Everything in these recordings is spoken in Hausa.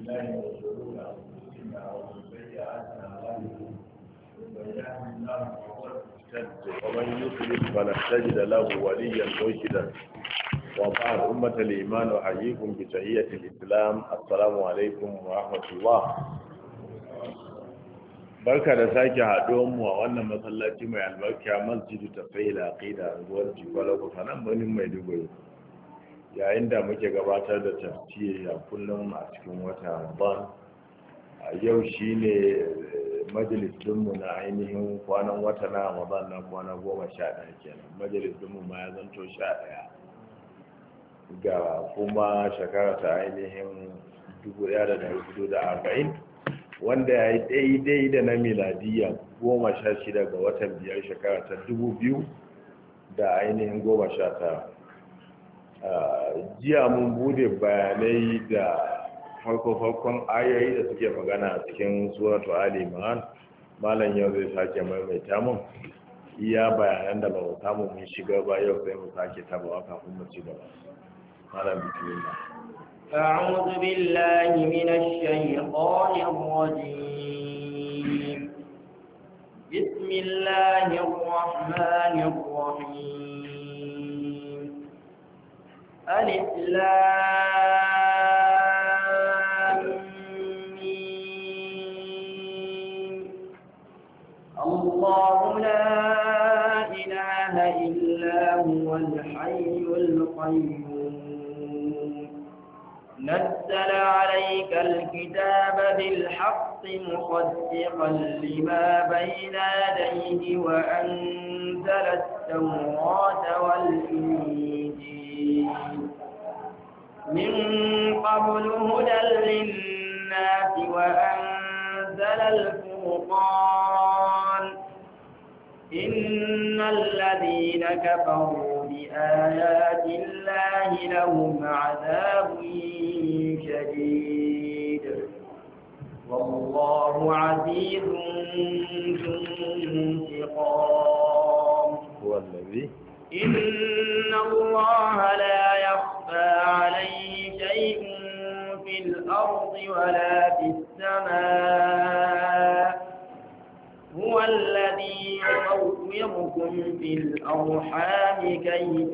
بالله من شرور انفسنا ومن سيئات اعمالنا من يهده الله فهو المهتد ومن يضلل فلن تجد له وليا مرشدا. وبعد أمة الإيمان أحييكم بتحية الإسلام السلام عليكم ورحمة الله. barka da sake haɗuwar mu a wannan masallaci mai albarka masjidu tafsir aqida anguwar Jikwalo a nan birnin Maiduguri, yayin da muke gabatar da tafsiri a kullum a cikin wata Ramadan. A yau shine majalisinmu na ainihin kwanan wata na Ramadan na kwana 11 kenan. Majalisinmu ma ya zanto 11 ga kuma shekara ta ainihin 1440 wanda ya yi daidai da na miladiyya 16 ga watan 5 shekara ta 2000 da ainihin 19. Jiya mun bude bayanai da farko-farkon ayoyi da suke magana a cikin suratu Ali Imran. Malam yau zai sake maimaita mun iya bayanan da ba mu samu mun shiga ba, yau sai mu sake tabawa kafin mu ci gaba. Malam bismillah. أعوذ بالله من الشيطان الرجيم. بسم الله الرحمن الرحيم. ألف لام ميم. الله لا إله إلا هو الحي القيوم نزل عليك الكتاب بالحق مصدقا لما بين يديه وأنزل التوراة والإنجيل من قبل هدى للناس وأنزل الفرقان إن الذين كفروا بآيات الله لهم عذاب شديد والله عزيز ذو انتقام. هو الذي إن الله لا يخفى عليه شيء في الأرض ولا في السماء هو الذي يصوركم في الأرحام كيف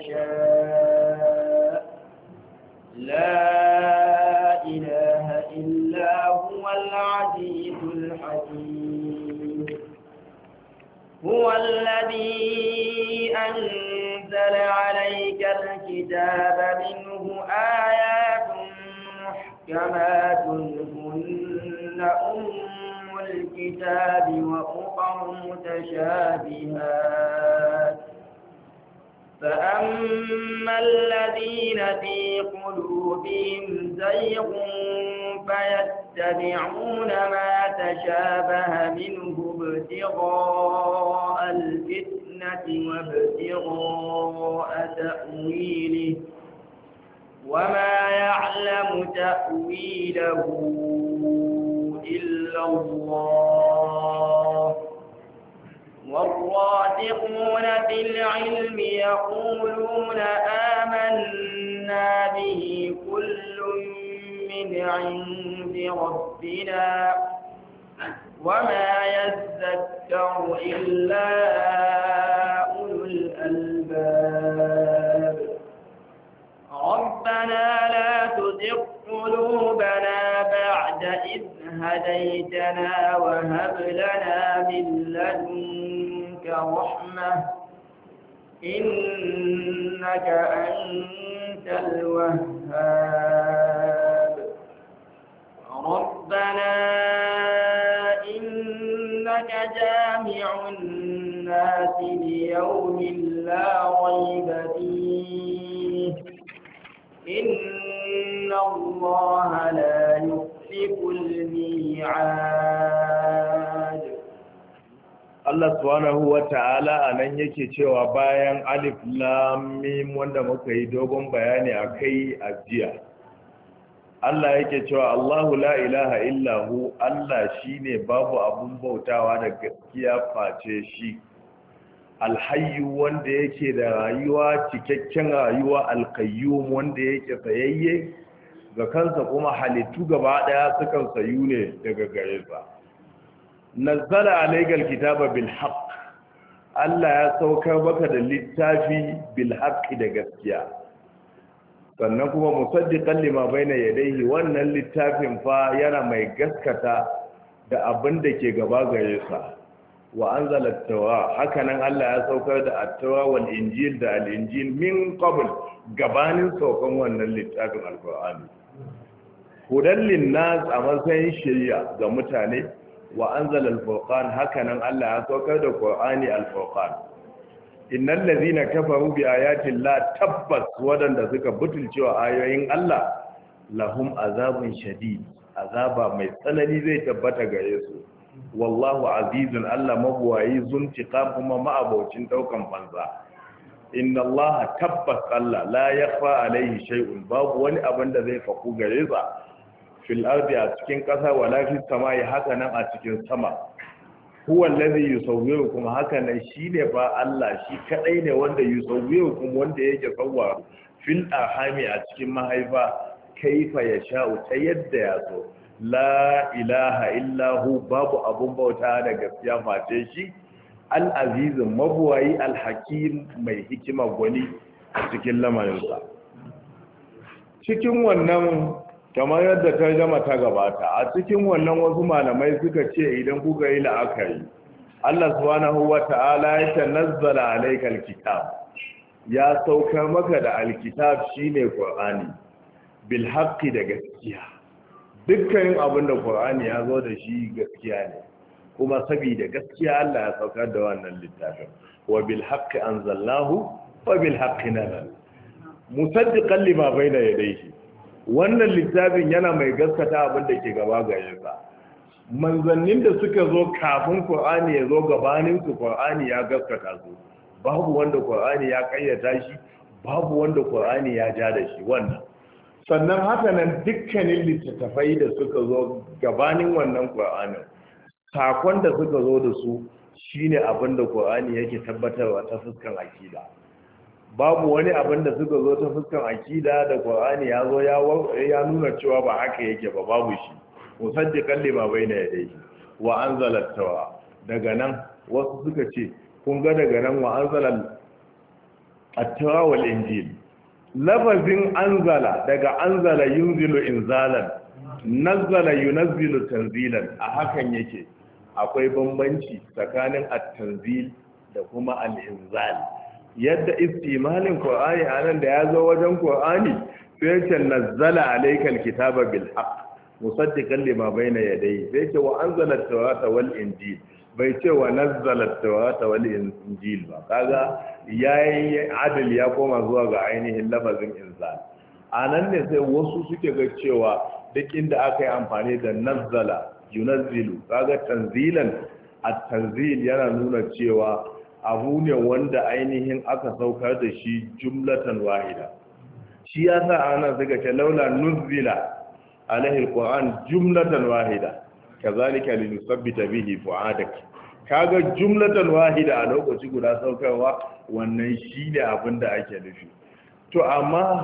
يشاء لا إله إلا هو العزيز الحكيم. هو الذي أنزل عليك الكتاب منه آيات محكمات هن الكتاب وأخر متشابهات فأما الذين في قلوبهم زيغ فيتبعون ما تشابه منه ابتغاء الفتنة وابتغاء تأويله وما يعلم تأويله إلا الله والراسخون في العلم يقولون آمنا به كل من عند ربنا وما يذكر إلا أولو الألباب. ربنا لا تزغ قلوبنا بعد إذ هديتنا وهب لنا من لدنك رحمة إنك أنت الوهاب. ربنا إنك جامع الناس ليوم لا ريب فيه إن الله لا يخلف الميعاد. Allah subhanahu wa ta'ala a nan yake cewa bayan alif lam mim wanda muka yi dogon bayani a kai a jiya, Allah yake cewa Allahu la ilaha illahu, Allah shine babu abun bautawa da gaskiya face shi, alhayyu wanda yake da rayuwa cikakken rayuwa, alqayyum wanda yake tsayayye ga kansa kuma halittu gaba daya sukan sayu ne daga gare sa nazzala alaykal kitaba bil haqq Allah ya saukar maka da littafi bil haqqi da gaskiya sannan kuma musaddiqan lima baina yadayhi wannan littafin fa yana mai gaskata da abin da ke gaba gare sa wa anzala at-taura hakanan Allah ya saukar da at-taura wal injil da al-injil min qabl gabanin saukan wannan littafin alqur'ani hudan linnas a matsayin shari'a ga mutane wa anzala al-furqan hakanan Allah ya saukar da qur'ani al-furqan innal ladhina kafaru bi ayati la tabbas wadanda suka butulcewa ayoyin Allah lahum azabun shadid azaba mai tsanani zai tabbata gare su wallahu azizun Allah mabuwayi zuntiqam kuma ma'abocin daukan fansa inna Allah tabbas Allah la yakhfa alaihi shay'un babu wani abin da zai faku gare sa fil ardi a cikin kasa wala fis samai haka nan a cikin sama huwa allazi yusawwirukum haka nan shine ba Allah shi kadai ne wanda yusawwirukum wanda yake sawwa fil arhami a cikin mahaifa kaifa yasha'u ta yadda ya so la ilaha illahu babu abun bauta da gaskiya face shi al-azizun mabuwayi al-hakim mai hikima gwani a cikin lamarinsa cikin wannan kamar yadda tarjama ta gabata a cikin wannan wasu malamai suka ce idan kuka yi la'akari Allah subhanahu wata'ala ya tanazzala alaykal kitab ya saukar maka da alkitab shine qur'ani bil haqqi da gaskiya dukkanin abin da Qur'ani ya zo da shi gaskiya ne kuma saboda gaskiya Allah ya saukar da wannan littafin wa bil haqqi anzalnahu wa bil haqqi nazal musaddiqan lima bayna yadayhi wannan littafin yana mai gaskata abin da ke gaba gare sa manzannin da suka zo kafin Qur'ani ya zo gabanin su Qur'ani ya gaskata su babu wanda Qur'ani ya kayyata shi babu wanda Qur'ani ya ja da shi wannan sannan haka nan dukkanin littattafai da suka zo gabanin wannan Qur'anin sakon da suka zo da su shine abin da Qur'ani yake tabbatarwa ta fuskan akida babu wani abin da suka zo ta fuskan akida da Qur'ani ya zo ya nuna cewa ba haka yake ba babu shi musaddiqan lima bayna yadayhi wa anzala at-taura daga nan wasu suka ce kun ga daga nan wa anzala at-taura wal injil lafazin anzala daga anzala yunzilu inzalan nazzala yunazzilu tanzilan a hakan yake akwai bambanci tsakanin at-tanzil da kuma al-inzal yadda istimalin qur'ani anan da yazo wajen qur'ani sai ce nazzala alaykal kitaba bil haqq musaddiqan lima bayna yadayhi sai ce wa anzala at-taurata wal injil bai ce wa nazzala at-taurata wal injil ba kaga yayi adal ya koma zuwa ga ainihin lafazin inzal anan ne sai wasu suke ga cewa duk inda aka yi amfani da nazzala yunazzilu kaga tanzilan at-tanzil yana nuna cewa abu ne wanda ainihin aka saukar da shi jumlatan wahida shi yasa ana suka ce laula nuzila alaihi alquran jumlatan wahida kazalika linusabbita bihi fu'adak kaga jumlatan wahida a lokaci guda saukarwa wannan shine abin da ake nufi to amma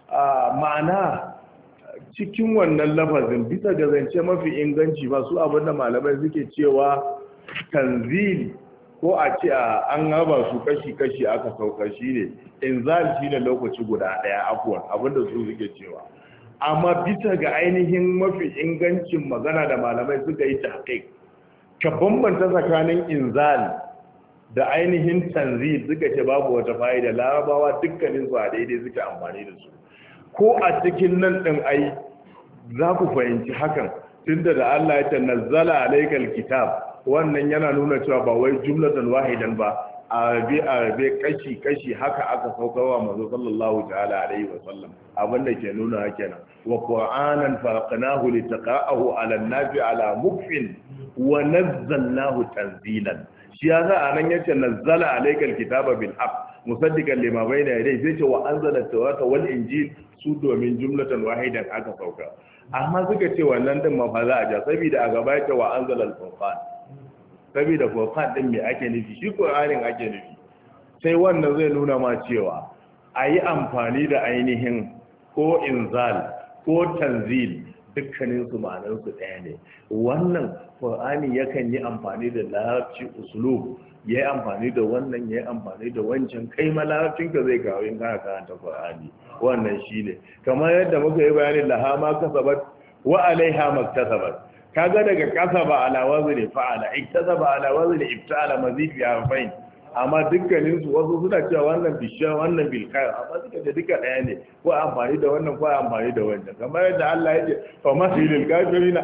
ma'ana cikin wannan lafazin bisa ga zance mafi inganci ba su abin da malamai suke cewa tanzil ko a ce an raba su kashi-kashi aka saukar shine inzal shine lokaci guda daya afwan abinda su suke cewa amma bisa ga ainihin mafi ingancin magana da malamai suka yi tahqiq ka bambanta tsakanin inzal da ainihin tanzil suka ce babu wata fa'ida larabawa dukkanin su a daidai suke amfani da su ko a cikin nan din ai za ku fahimci hakan tunda da Allah ya tanazzala alaykal kitab wannan yana nuna cewa ba wai jumlatan wahidan ba arabe kashi haka aka saukarwa manzo sallallahu ta'ala alaihi wa sallam abinda ke nuna kenan wa qur'anan faraqnahu litaqa'ahu 'ala an-nafi 'ala mukfin wa nazzalnahu tanzilan shi yasa anan yace nazzala alaykal kitaba bil haqq musaddiqan lima bayna yadayhi sai ce wa anzala at-taurata wal injil su domin jumlatan wahidan aka sauka amma suka ce wannan din ma fa za a ja saboda a gaba yake wa anzala al-furqan saboda furqan din me ake nufi shi qur'anin ake nufi sai wannan zai nuna ma cewa ayi amfani da ainihin ko inzal ko tanzil dukkanin su ma'anar su ɗaya ne. Wannan Qur'ani yakan yi amfani da larabci uslub, yayi amfani da wannan, yayi amfani da wancan, kai ma larabcin ka zai kawo in kana karanta Qur'ani. Wannan shine kamar yadda muka yi bayanin laha ma kasabat wa alaiha maktasabat. Kaga daga kasaba ala wazni fa'ala, iktasaba ala wazni ifta'ala, mazid fi harfain. Amma dukkanin su wasu suna cewa wannan bishiyar wannan bilkar, amma suka ce duka ɗaya ne, ko amfani da wannan ko amfani da wancan. Kamar yadda Allah ya ce fa mahilil kafirina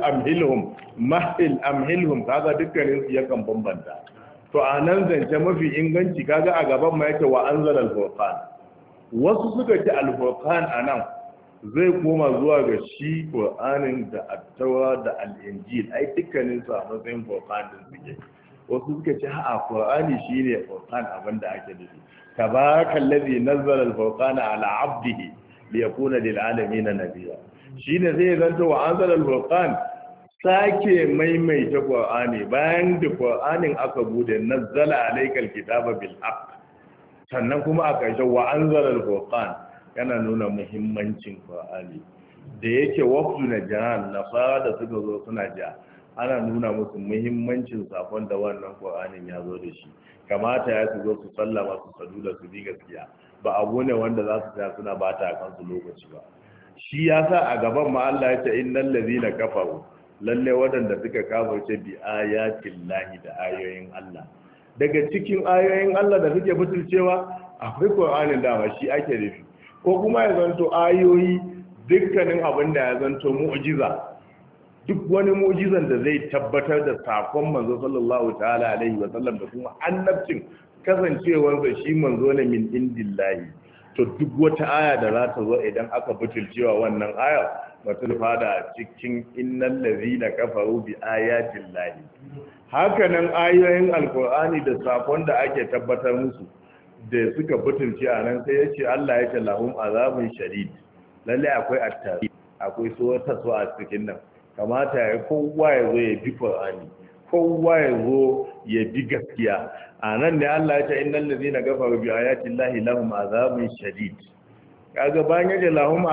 amhilhum, kaga dukkanin su yakan bambanta. To a nan zance mafi inganci kaga a gaban ma yake wa anzal al-furqan. Wasu suka ce al-furqan anan zai koma zuwa ga shi Qur'anin da at-Tawra da al-Injil, ai dukkanin su a matsayin furqan din suke. Wasu suka ce a Qur'ani shine furqan abinda ake nufi. Tabarakallazi nazzala al-furqana ala 'abdihi liyakuna lil 'alamin nabiyya. Shine zai zanto wa anzala al-furqan, sake maimaita Qur'ani bayan da Qur'anin aka bude nazzala alaykal kitaba bil haqq. Sannan kuma a ƙarshe wa anzala al-furqan yana nuna muhimmancin Qur'ani da yake wafdu na jahan nasara da suka zo suna ja, ana nuna musu muhimmancin sakon da wannan Qur'anin ya zo da shi. Kamata ya su zo su sallama su sadu da su bi gaskiya, ba abu ne wanda za su ta suna bata a kansu lokaci ba. Shi yasa a gaban ma Allah ya ce innal ladhina kafaru, lalle wadanda suka kafirce bi ayatin lahi, da ayoyin Allah. Daga cikin ayoyin Allah da suke butulcewa akwai Qur'anin da ba shi ake nufi, ko kuma ya zanto ayoyi dukkanin abin da ya zanto mu'jiza, duk wani mu'jizan da zai tabbatar da sakon manzo sallallahu ta'ala alaihi wa sallam da kuma annabcin kasancewarsa shi manzo ne min indillahi. To duk wata aya da za ta zo idan aka butulcewa wannan aya mutum fada cikin innal ladhina kafaru bi ayatin lahi. Hakanan ayoyin alkur'ani da sakon da ake tabbatar musu da suka butulce a nan sai yace Allah ya ce lahum azabun shadid. Lalle akwai attari, akwai sota so a cikin nan. Kamata ya kowa ya zo ya bi Qur'ani, kowa ya zo ya bi gaskiya. A nan ne Allah ya ce innal ladhina kafaru bi ayati llahi lahum azabun shadid. Kaga bayan yace lahum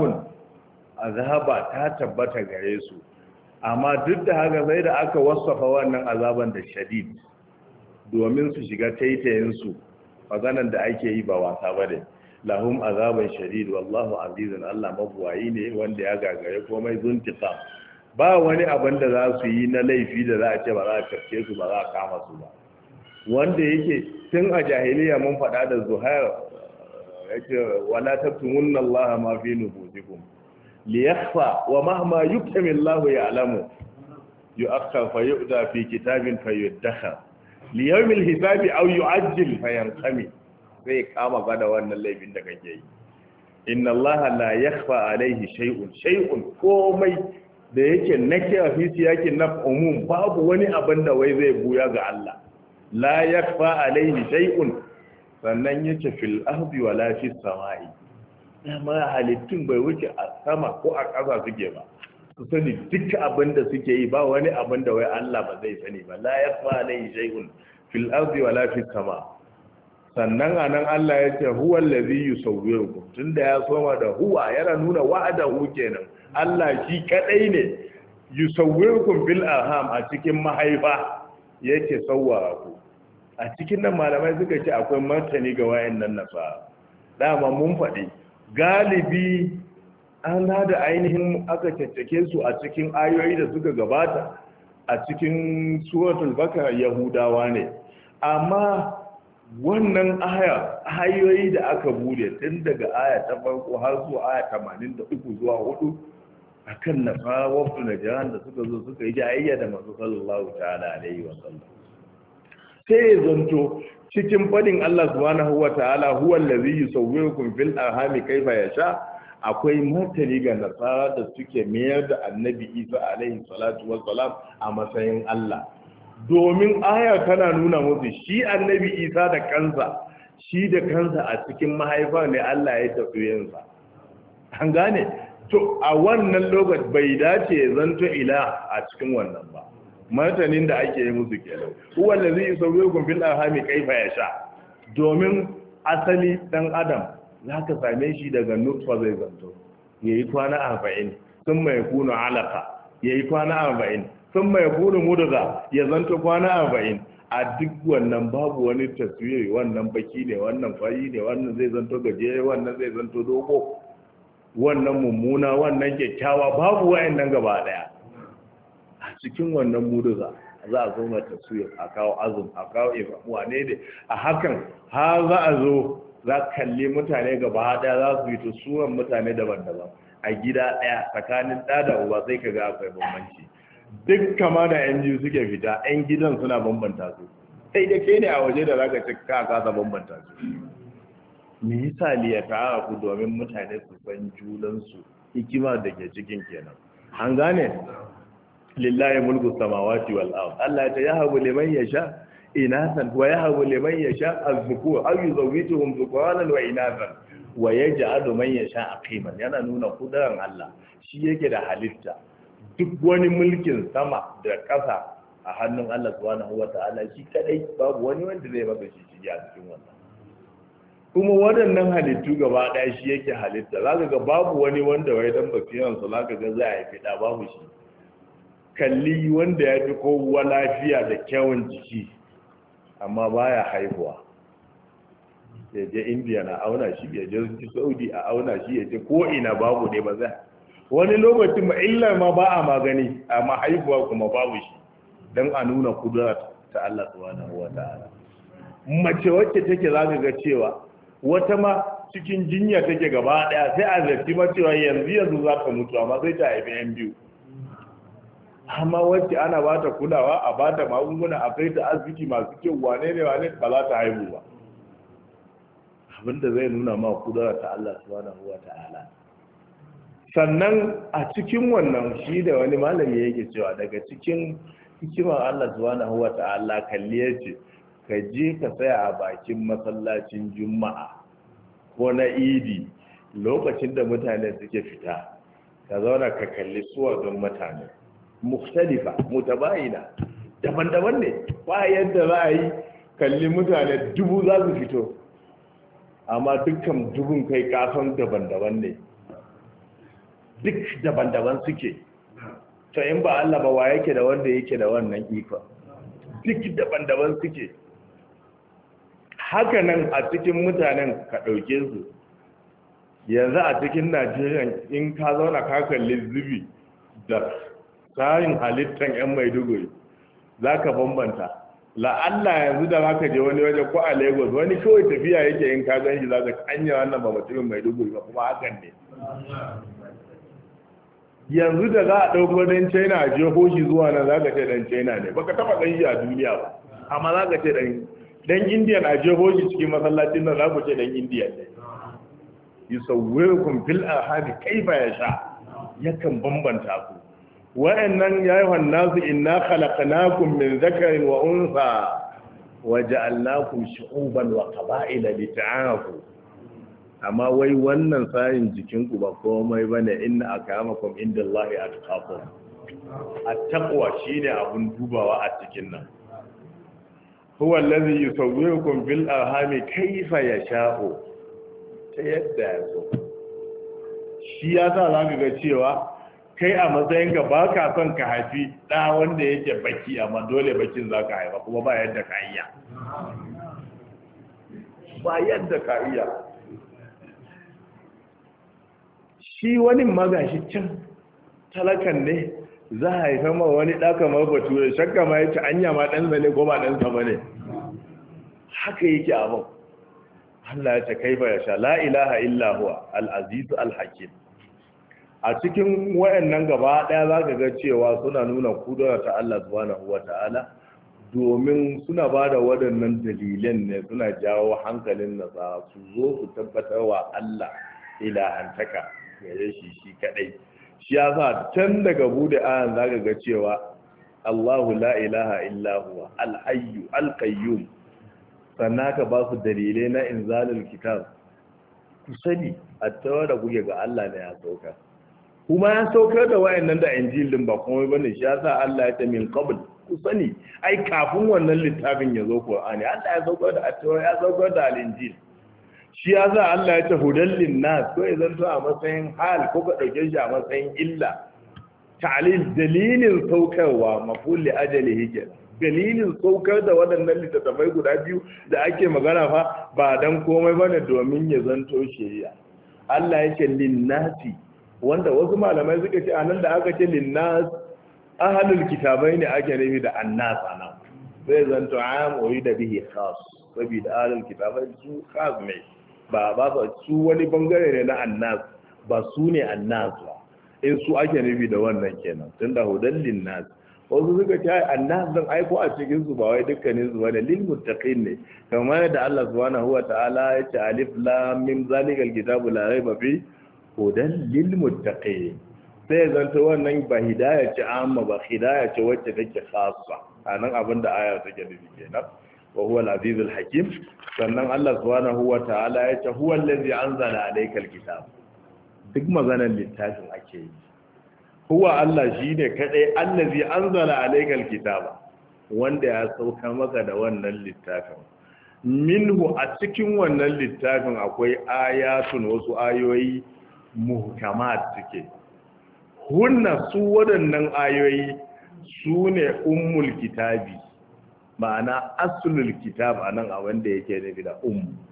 azaba ta tabbata gare su, amma duk da haka sai da aka wasafa wannan azaban da shadid domin su shiga taitayen su. Maganan da ake yi ba wasa bane. Lahum azaban shadid wallahu azizun, Allah mabuwayi ne wanda ya gagare komai, zuntiqa. Ba wani abin da za su yi na laifi da za a ce ba za a karke su, ba za a kama su ba. Wanda yake tun a jahiliya mun faɗa da Zuhair yake wala tabtumunna Allah ma fi nufusikum liyakhfa wa mahma yuktami Allah ya'lamu yu'akhkhar fa yu'da fi kitabin fayudakhar li yawmil hisabi aw yu'ajjil fayanqami. Sai kama bada wannan laifin da kake yi. Inna Allah la yakhfa alayhi shay'un komai da yake nakira fi siyakin na umum, babu wani abin da wai zai buya ga Allah. La yakfa alaihi shay'un, sannan yace fil ardi wala fis samai. Amma halittun bai wuce a sama ko a ƙasa suke ba. Su sani duk abin da suke yi ba wani abin da wai Allah ba zai sani ba. La yakfa alaihi shay'un fil ardi wala fis sama. Sannan anan Allah yace huwa allazi yusawwirukum, tunda ya soma da huwa yana nuna wa'adahu kenan. Allah shi kadai ne yusawwirukum bil arham, a cikin mahaifa yake sawwara ku. A cikin nan malamai suka ce akwai martani ga wayannan nasara. Dama mun faɗi galibi an hada ainihin aka caccake su a cikin ayoyi da suka gabata a cikin suratul bakara yahudawa ne, amma wannan ayoyi da aka bude tun daga aya ta farko har zuwa aya 83 zuwa 4 akan nasara wafdu na jiran da suka zo suka yi jayayya da masu sallallahu ta'ala alaihi wa sallam. Sai zanto cikin fadin Allah subhanahu wa ta'ala huwa allazi yusawwirukum fil arhami kayfa yasha, akwai martani ga nasara da suke mayar da annabi Isa alaihi salatu wa salam a matsayin Allah. Domin aya tana nuna musu shi annabi Isa da kansa, shi da kansa a cikin mahaifa ne Allah ya tafi yansa. An gane? To a wannan lokaci bai dace ya zanto ila a cikin wannan ba. Martanin da ake yi musu kenan. Huwa allazi yusawwirukum fil arhami kayfa yasha. Domin asali dan adam zaka same shi daga nutfa zai zanto. yayi kwana 40 thumma yakunu alaqa yayi kwana 40 thumma yakunu mudgha ya zanto kwana 40 a duk wannan babu wani taswiri, wannan baki ne, wannan fari ne, wannan zai zanto gajere, wannan zai zanto dogo, wannan mummuna, wannan kyakkyawa, babu wayannan gaba daya a cikin wannan mudgha za a zo mata taswir, a kawo azum, a kawo wane ne a hakan har za a zo za kalli mutane gaba daya za su yi ta suran mutane daban-daban a gida daya tsakanin ɗa da uba, sai ka ga akwai bambanci. Duk kama da yan biyu suke fita, yan gidan suna bambanta su, sai da kai ne a waje da zaka ci ka kasa bambanta su. Me yasa liya ta ku domin mutane su san junansu, hikima da ke cikin kenan. An gane lillahi mulku samawati wal ard. Allah ya yahabu liman yasha inasan wa yahabu liman yasha az-zukur aw yuzawwijuhum dhukranan wa inasan wa yaj'alu man yasha aqiman. Yana nuna kudaran Allah, shi yake da halitta. Duk wani mulkin sama da ƙasa a hannun Allah subhanahu wata'ala shi kadai, babu wani wanda zai masa shi a cikin wannan. Kuma waɗannan halittu gaba ɗaya shi yake halitta. Zaka ga babu wani wanda wai dan basiran sa zaka ga za a yi fida, babu shi. Kalli wanda ya fi kowa lafiya da kyawun jiki amma baya haihuwa. Ya je India na auna shi, ya je Saudi a auna shi, ya je ko ina babu ne ba zai. Wani lokacin ma illar ma ba a magani, amma haihuwa kuma babu shi, don a nuna kudura ta Allah subhanahu wa ta'ala. Mace wacce take zaka ga cewa wata ma cikin jinya take gaba daya, sai a zarti ma cewa yanzu za ka mutu, amma sai ta haifi yan biyu. Amma wacce ana ba ta kulawa, a ba ta magunguna, a kai ta asibiti masu kyau, wane ne ba za ta haihu ba. Abinda zai nuna ma kudura ta Allah subhanahu wa ta'ala. Sannan a cikin wannan shi da wani malami yake cewa daga cikin hikimar Allah subhanahu wata'ala kalli yace ka je ka tsaya a bakin masallacin juma'a ko na idi lokacin da mutane suke fita, ka zauna ka kalli suwar mutane mukhtalifa mutabayina, daban-daban ne, ba yadda za a yi kalli mutane dubu za su fito amma dukkan dubun kai kasan daban-daban ne, duk daban-daban suke. To in ba Allah ba wa yake da wanda yake da wannan iko, duk daban-daban suke. Haka nan a cikin mutanen ka ɗauke su, yanzu a cikin Najeriya in ka zauna ka kalli zubi da tsarin halittar 'yan Maiduguri za ka bambanta. La'alla yanzu da za ka je wani waje ko a Lagos, wani kawai tafiya yake in ka gan shi za ka hanya wannan ba mutumin Maiduguri ba, kuma hakan ne. Yanzu da za a ɗauko ɗan China a jeho shi zuwa nan za ka ce ɗan China ne, baka taɓa ɗan shi a duniya ba, amma za ka ce ɗan Indiyan a jeho shi cikin masallacin nan za ku ce ɗan Indiyan ne. Yusawwirukum fil arhami kaifa yasha, yakan bambanta ku. Wa'annan ya yi wannan su inna khalaqnakum min zakarin wa unsa wa ja'alnakum shu'uban wa qaba'ila lita'arafu. Amma wai wannan tsarin jikinku ba komai bane, inna akramakum indallahi atqakum. At-taqwa shine abun dubawa a cikin nan. Huwa allazi yusawwirukum fil arhami kayfa yasha'u, ta yadda yaso. Shi yasa zaka ga cewa kai a matsayinka ba ka son ka haifi ɗa wanda yake baki, amma dole bakin za ka haifa, kuma ba yadda ka iya. Ba yadda ka iya. Shi wani magashi can talakan ne za a haifa ma wani ɗa kamar bature, shakka ma yace anya ma ɗansa ne ko ba ɗansa ba ne. Haka yake abin. Allah ya ce kaifa ya sha, la ilaha illa huwa al-azizu al-hakim. A cikin wayannan gaba daya zaka ga cewa suna nuna kudura ta Allah subhanahu wata'ala, domin suna bada waɗannan dalilan ne, suna jawo hankalin nasa su zo su tabbatar wa Allah ilahantaka gare shi kadai. Shi yasa can daga bude ayan zaka ga cewa Allahu la ilaha illa huwa al-hayyu al-qayyum, sannan ka ba su dalilai na inzalul kitab. Ku sani attawa da kuke ga Allah ne ya sauka, kuma ya saukar da wayannan da injilin ba kuma bane. Shi yasa Allah ya ce min qabl, ku sani ai kafin wannan littafin ya zo Qur'ani Allah ya saukar da at-Taura, ya saukar da al-Injil. shi ya za Allah ya ce hudallin nas ko ya zanto a matsayin hal ko ka dauke shi a matsayin illa ta'lil dalilin saukarwa maful li ajalihi kenan dalilin saukar da waɗannan littattafai guda biyu da ake magana fa ba dan komai bane domin ya zanto shari'a Allah ya ce linnasi wanda wasu malamai suka ce anan da aka ce linnas ahlul kitabai ne ake nufi da annas anan zai zanto am da bihi khas saboda ahlul kitabai su khas ne ba su wani bangare ne na annas ba su ne annas ba in su ake nufi da wannan kenan tunda hudan linnas wasu suka ce annas din aiko a cikin su ba wai dukkanin su bane lil muttaqin ne kamar da Allah subhanahu wataala ya ce alif lam mim zalikal kitabu la raiba fi hudan lil muttaqin sai zanto wannan ba hidaya ce amma ba hidaya ce wacce take khassa anan abinda aya take nufi kenan wa huwa al-azizul hakim sannan Allah subhanahu wataala ya ce huwa allazi anzala alaykal kitab duk maganar littafin ake yi huwa Allah shine kadai allazi anzala alaykal kitaba wanda ya sauka maka da wannan littafin minhu a cikin wannan littafin akwai ayatun wasu ayoyi muhkamat suke hunna su waɗannan ayoyi su ne ummul kitabi ma'ana aslul kitab anan a wanda yake nufi da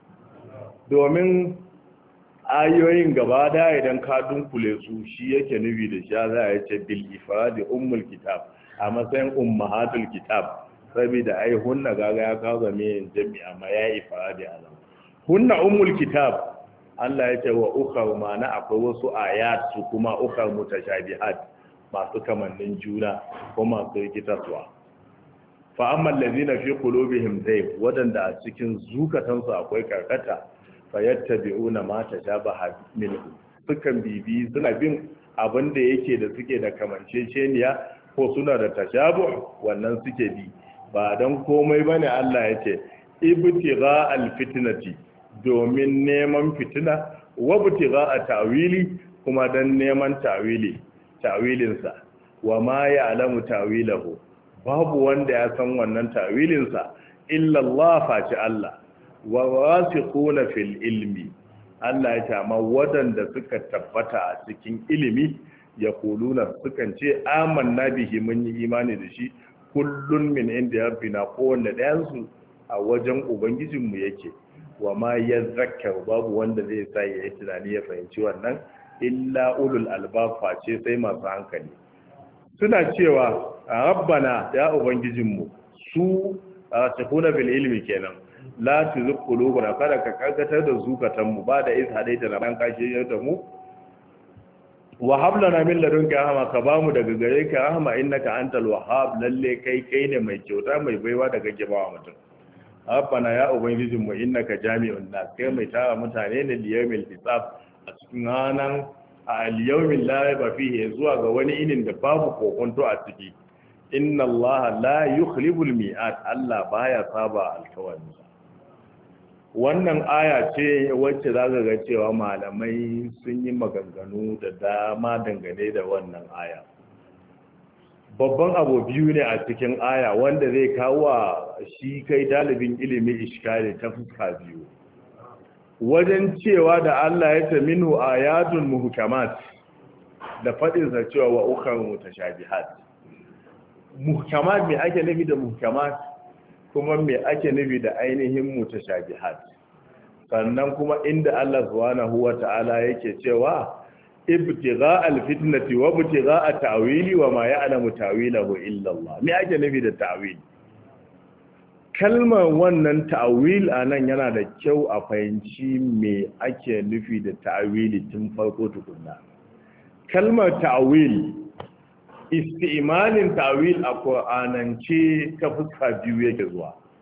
domin ayoyin gaba da idan ka dunkule su shi yake nufi da shi za a yace bil ifradi ummul kitab a matsayin ummahatul kitab saboda ai hunna gaga ya kawo game jami'a ma ya ifradi anan hunna ummul kitab Allah ya ce wa ukhra ma'ana akwai wasu ayat su kuma ukhra mutashabihat masu kamannin juna ko masu rikitarwa fa amma allazina fi qulubihim zayg wadanda a cikin zukatansu akwai karkata fayattabi'una ma tashabaha minhu sukan bibi suna bin abin da yake da suke da kamanceceniya ko suna da tashabu wannan suke bi ba dan komai bane Allah yace ibtigha alfitnati domin neman fitina wa ibtigha ta'wili kuma dan neman ta'wilinsa wa ma ya'lamu ta'wilahu babu wanda ya san wannan ta'wilinsa illa Allah faci Allah wa wasiquna fil ilmi Allah ya ce amma wadanda suka tabbata a cikin ilimi ya kuluna sukan ce amanna bihi mun yi imani da shi kullun min inda rabbina kowanne dayan su a wajen ubangijinmu yake wa ma yazakkar babu wanda zai sa ya yi tunani ya fahimci wannan illa ulul albab face sai masu hankali suna cewa rabbana ya ubangijinmu su takuna bil ilmi kenan la tuzigh qulubana kada ka karkatar da zukatanmu ba da iz hadaita na ban kashe da mu wa hab lana min ladunka rahma ka bamu daga gare ka rahma innaka antal wahhab lalle kai ne mai kyauta mai baiwa daga gibawa mutum rabbana ya ubangijin mu innaka jami'un nas kai mai tara mutane ne liyawmil hisab a cikin ranan al-yawmil la raiba fihi zuwa ga wani inin da babu kokonto a ciki inna allaha la yukhlibul mi'at Allah baya saba alkawari wannan aya ce wacce za ga cewa malamai sun yi maganganu da dama dangane da wannan aya babban abu biyu ne a cikin aya wanda zai kawo shi kai dalibin ilimi iskali ta fuska biyu wajen cewa da Allah ya ce minhu ayatun muhkamat da fadin sa cewa wa ukhra mutashabihat muhkamat me ake nufi da muhkamat kuma me ake nufi da ainihin mutashabihat sannan kuma inda Allah subhanahu wata'ala yake cewa ibtigha alfitnati wa ibtigha ta'wili wa ma ya'lamu ta'wilahu illa Allah me ake nufi da ta'wil kalmar wannan ta'wil anan yana da kyau a fahimci me ake nufi da ta'wili tun farko tukunna kalmar ta'wil isti'malin ta'wil a Qur'anance ta fuska biyu yake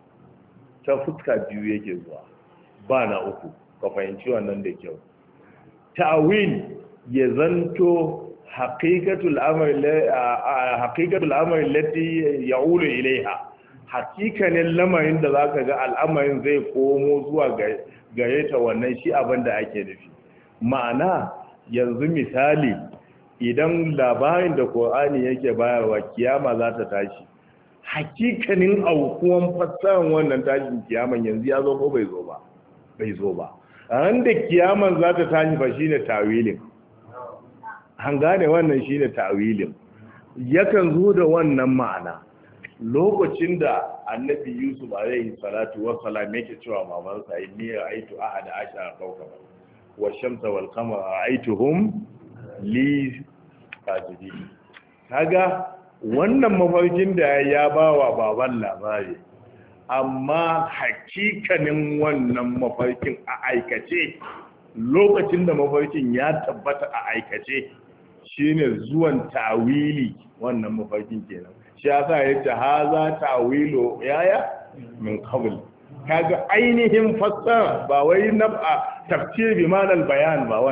zuwa ba na uku ka fahimci wannan da kyau ta'wil ya zanto haqiqatul amri lati ya'ulu ilaiha hakikanin lamarin da zaka ga al'amarin zai komo zuwa gare ta wannan shi abin da ake nufi ma'ana yanzu misali idan labarin da Qur'ani yake bayarwa kiyama za ta tashi hakikanin aukuwan fassarar wannan tashin kiyaman yanzu ya zo ko bai zo ba ran da kiyaman za ta tashi ba shine tawilin. An gane wannan shine tawilin. Yakan zo da wannan ma'ana lokacin da annabi Yusuf alaihi salatu wassalam yake cewa babansa inni ra'aytu ahada ashara kawkaba wash-shamsa wal-qamara ra'aytuhum li sajidin. Kaga wannan mafarkin da ya bawa baban labari, amma hakikanin wannan mafarkin a aikace lokacin da mafarkin ya tabbata a aikace shine zuwan tawili wannan mafarkin kenan. Shi yasa yace haza tawilu yaya min qabl. Kaga ainihin fassara ba wai nab'a tafsir bi ma'anar bayan ba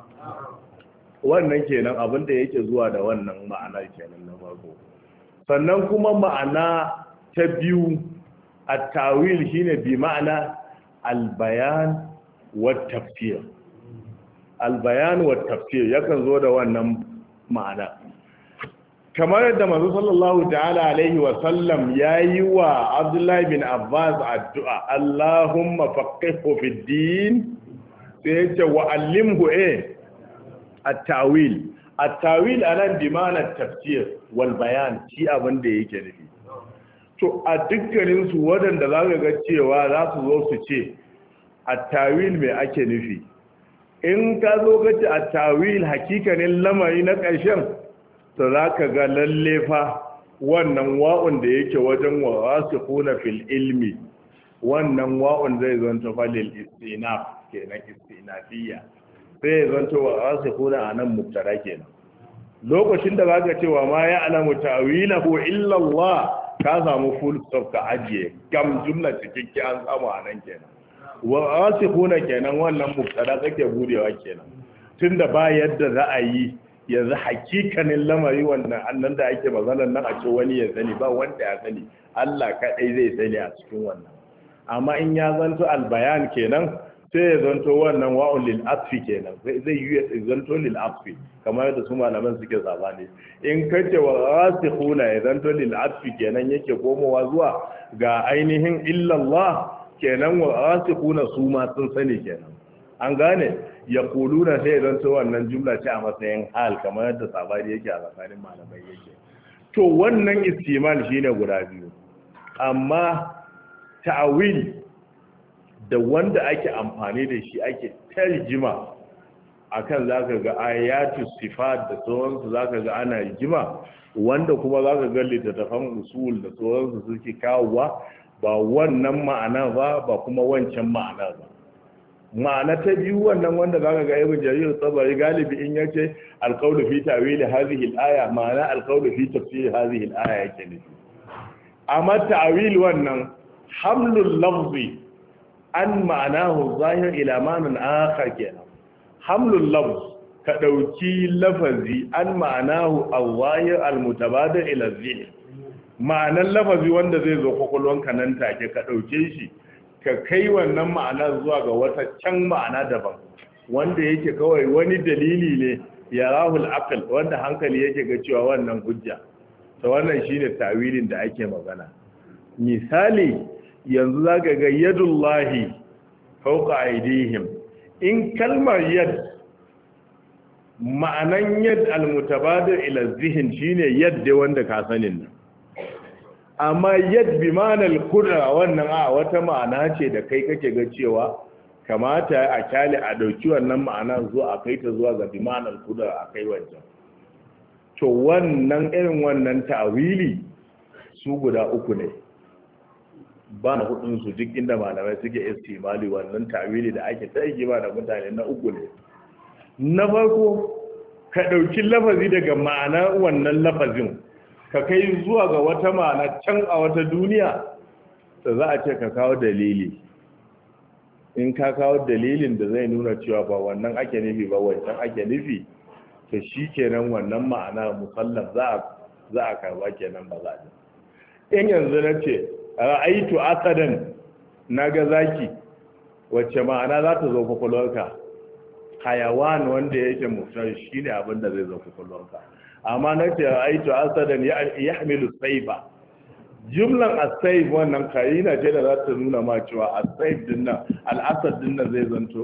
wannan kenan abinda yake zuwa da wannan ma'ana kenan na farko. Sannan kuma ma'ana ta biyu at-tawil shine bi ma'ana al-bayan wa tafsir. Al-bayan wa tafsir yakan zo da wannan ma'ana. Kamar yadda manzo sallallahu ta'ala alaihi wa sallam yayi wa Abdullah bin Abbas addu'a, Allahumma faqihhu fid din, sai yace wa allimhu at-tawil. At-tawil anan bi ma'ana tafsir wal bayan, shi abin da yake nufi. To a dukkanin su wadanda zaka ga cewa za su zo su ce at-tawil me ake nufi, in ka zo ka ce at-tawil hakikanin lamari na ƙarshen, to za ka ga lalle fa wannan wa'un da yake wajen wa rasikhuna fil ilmi, wannan wa'un zai zanto fa lil istinaf kenan, istinafiyya, sai zanto wa rasikhuna anan mubtada kenan. Lokacin da zaka ce wa ma ya alamu ta'wilahu illa Allah, ka samu full stop ka ajiye gam jumla cikakke an samu anan kenan. Wa rasikhuna kenan wannan mubtada kake budewa kenan, tunda ba yadda za a yi yanzu hakikanin lamari wannan annan da ake maganar nan a ce wani ya sani, ba wanda ya sani, Allah kaɗai zai sani a cikin wannan. Amma in ya zanto albayan kenan, sai ya zanto wannan wa'un lil atfi kenan, zai yi ya zanto lil atfi kamar yadda su malaman suke zaba ne. In kace wa rasikhuna ya zanto lil atfi kenan, yake komowa zuwa ga ainihin illallah kenan, wa rasikhuna su ma sun sani kenan. An gane ya kuluna sai don to wannan jumla ce a matsayin hal kamar yadda sabari yake a tsakanin malamai yake. To wannan istimal shine guda biyu, amma ta'awil da wanda ake amfani da shi ake tarjima akan zaka ga ayatu sifat da sauransu, zaka ga ana rigima, wanda kuma zaka ga littattafan usul da sauransu suke kawowa ba wannan ma'ana ba kuma wancan ma'ana ba. Ma'ana ta biyu wannan wanda zaka ga ibn jarir tabari galibi in yace alqawlu fi ta'wil hadhihi al-aya, ma'ana alqawlu fi tafsir hadhihi al-aya yake nufi. Amma ta'wil wannan hamlul lafzi an ma'anahu zahir ila ma'nan akhar kenan. Hamlul lafz ka dauki lafazi an ma'anahu al-zahir al-mutabadir ila zihn, ma'anan lafazi wanda zai zo kokolwanka nan take ka dauke shi ka kai wannan ma'ana zuwa ga wata can ma'ana daban, wanda yake kawai wani dalili ne ya rahul aql, wanda hankali yake ga cewa wannan hujja. To wannan shine tawilin da ake magana. Misali yanzu zaka ga yadullahi fawqa aydihim, in kalmar yad ma'anan yad al-mutabadir ila zihn shine yadda wanda ka sanin nan, amma yad bi ma'anar kudura wannan a wata ma'ana ce da kai kake ga cewa kamata a kyale a dauki wannan ma'ana zuwa a kai ta zuwa ga bi ma'anar kudura a kai wancan. To wannan irin wannan ta'wili su guda uku ne, ba na hudun su duk inda malamai suke istimali wannan ta'wili da ake ta yi ba da mutane na uku ne. Na farko ka dauki lafazi daga ma'ana wannan lafazin ka kai zuwa ga wata ma'ana can a wata duniya, da za a ce ka kawo dalili. In ka kawo dalilin da zai nuna cewa ba wannan ake nufi ba wancan ake nufi, to shi kenan wannan ma'ana musallam za a karba kenan ba za a. In yanzu na ce ra'aitu asadan, na ga zaki, wacce ma'ana za ta zo kwakwalwarka? Hayawan wanda yake mutar shi ne abin da zai zo kwakwalwarka. Amma na ce aitu asadan ya hamilu saifa, jumlan asaif wannan karina ce da za ta nuna ma cewa asaif dinnan al'asad dinnan zai zanto